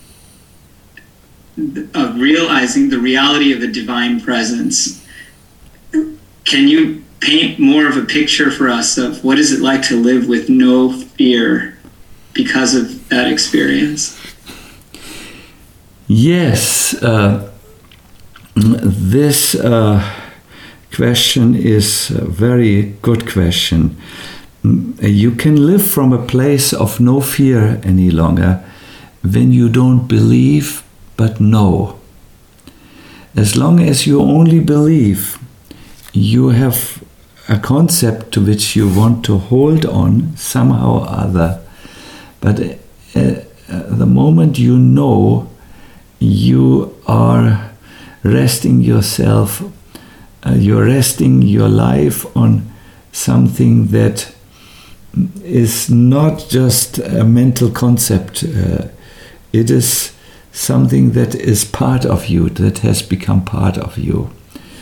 Speaker 10: of realizing the reality of a divine presence? Can you paint more of a picture for us of what is it like to live with no fear because of that experience?
Speaker 1: Yes, uh, this uh, question is a very good question. You can live from a place of no fear any longer when you don't believe but know. As long as you only believe, you have a concept to which you want to hold on somehow or other. But uh, the moment you know, you are resting yourself, uh, you're resting your life on something that is not just a mental concept. Uh, it is something that is part of you, that has become part of you.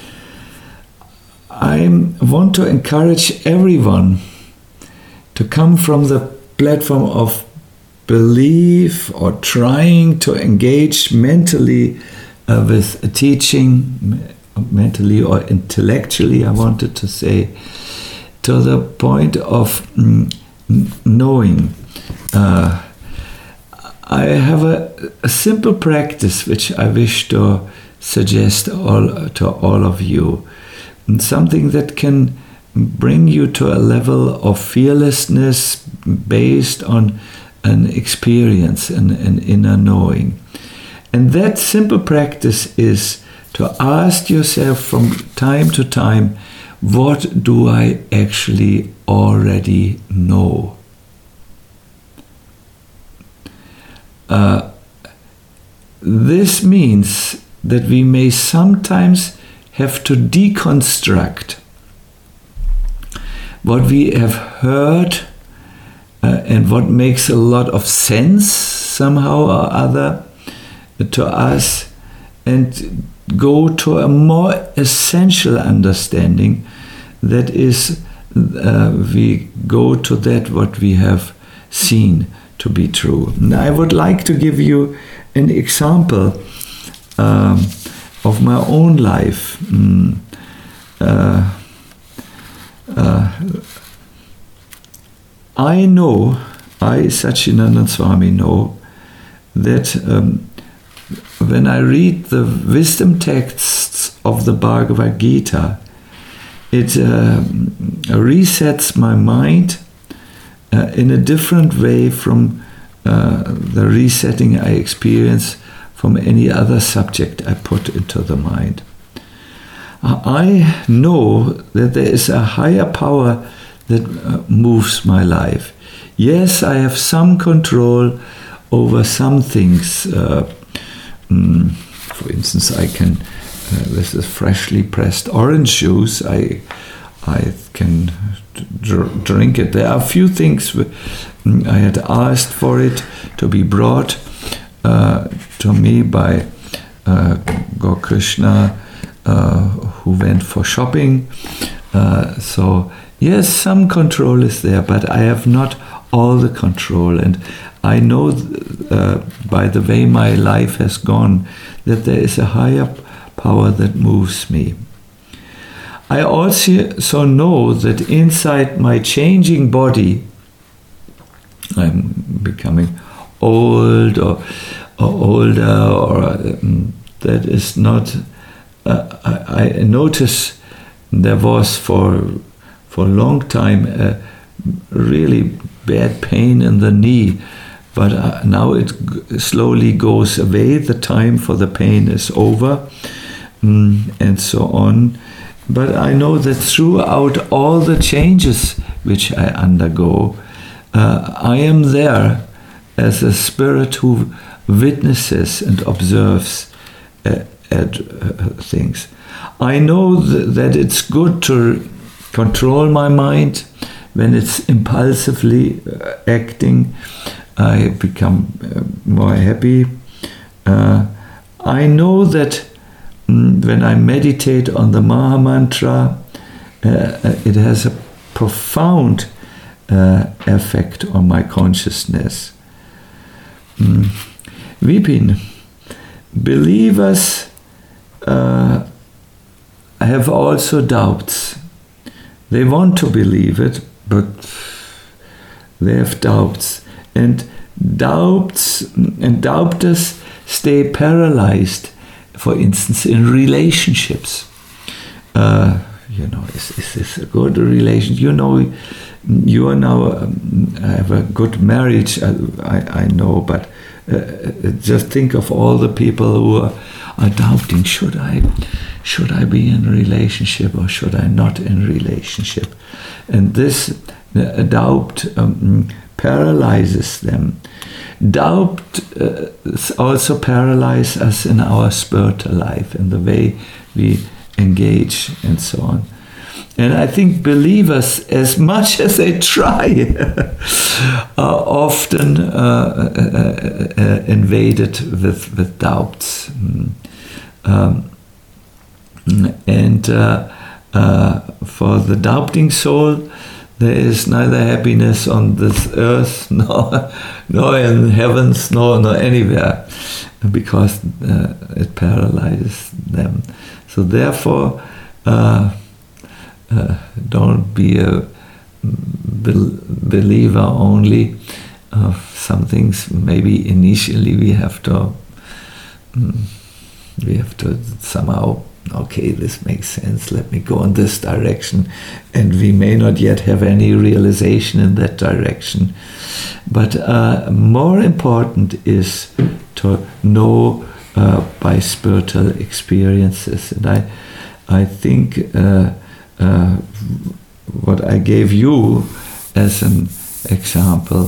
Speaker 1: I want to encourage everyone to come from the platform of belief or trying to engage mentally uh, with a teaching, mentally or intellectually, I wanted to say, to the point of mm, knowing. Uh, I have a, a simple practice which I wish to suggest all, to all of you. And something that can bring you to a level of fearlessness based on an experience and an inner knowing. And that simple practice is to ask yourself from time to time, what do I actually already know? Uh, this means that we may sometimes have to deconstruct what we have heard uh, and what makes a lot of sense somehow or other to us, and go to a more essential understanding. That is, uh, we go to that what we have seen to be true. And I would like to give you an example um, of my own life. Mm, uh, uh, I know, I, Satchidananda Swami, know that um, when I read the wisdom texts of the Bhagavad Gita, it uh, resets my mind uh, in a different way from uh, the resetting I experience from any other subject I put into the mind. I know that there is a higher power that uh, moves my life. Yes, I have some control over some things. Uh, mm, for instance, I can, uh, with this freshly pressed orange juice, I, I can dr- drink it. There are a few things I had asked for it to be brought uh, to me by uh, Gaur Krishna, uh, who went for shopping. Uh, so yes, some control is there, but I have not all the control. And I know uh, by the way my life has gone that there is a higher power that moves me. I also know that inside my changing body, I'm becoming old or, or older, or um, that is not. Uh, I, I notice there was for for a long time a really bad pain in the knee, but uh, now it g- slowly goes away. The time for the pain is over, um, and so on. But I know that throughout all the changes which I undergo, uh, I am there as a spirit who witnesses and observes uh, at uh, things. I know th- that it's good to control my mind when it's impulsively uh, acting. I become uh, more happy. Uh, I know that mm, when I meditate on the Maha Mantra, uh, it has a profound uh, effect on my consciousness. Mm. Vipin, believers uh, have also doubts. They want to believe it, but they have doubts. And doubts and doubters stay paralyzed, for instance, in relationships. Uh, you know, is, is this a good relation? You know, you are now um, have a good marriage, I, I, I know, but uh, just think of all the people who are, are doubting, should I, should I be in a relationship or should I not in a relationship? And this uh, doubt um, paralyzes them. Doubt uh, also paralyzes us in our spiritual life, in the way we engage and so on. And I think believers, as much as they try, are often uh, uh, uh, invaded with, with doubts. Mm. Um, and uh, uh, for the doubting soul, there is neither happiness on this earth, nor, nor in heavens, nor, nor anywhere, because uh, it paralyzes them. So therefore, uh, uh, don't be a bel- believer only. Uh, some things maybe initially we have to, um, we have to somehow, okay, this makes sense, let me go in this direction, and we may not yet have any realization in that direction. But uh, more important is to know uh, by spiritual experiences. And I, I think uh, uh, what I gave you as an example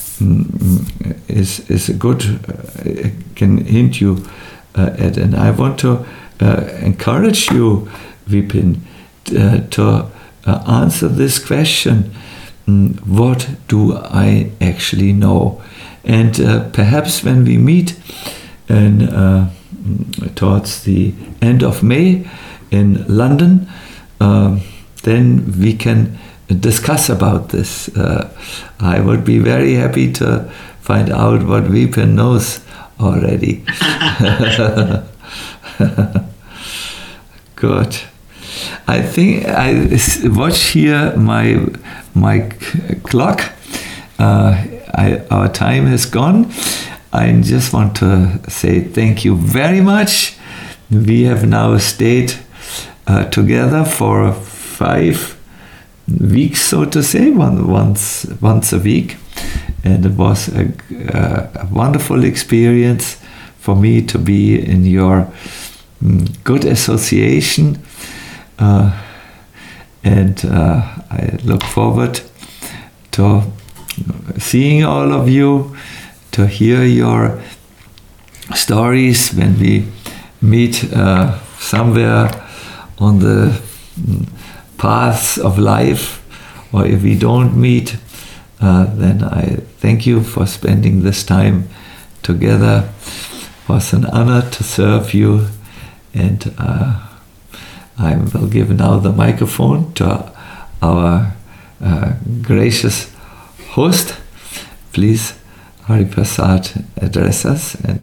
Speaker 1: mm, is, is a good, uh, can hint you uh, at, and I want to Uh, encourage you, Vipin, uh, to uh, answer this question: mm, what do I actually know? And uh, perhaps when we meet in, uh, towards the end of May in London, uh, then we can discuss about this. Uh, I would be very happy to find out what Vipin knows already. Good. I think I watch here my my clock. Uh, I, our time has gone. I just want to say thank you very much. We have now stayed uh, together for five weeks, so to say, one, once once a week, and it was a, a wonderful experience for me to be in your um, good association, uh, and uh, I look forward to seeing all of you, to hear your stories when we meet uh, somewhere on the paths of life, or if we don't meet, uh, then I thank you for spending this time together. It was an honor to serve you, and uh, I will give now the microphone to our uh, gracious host. Please, Hariprasad, address us. And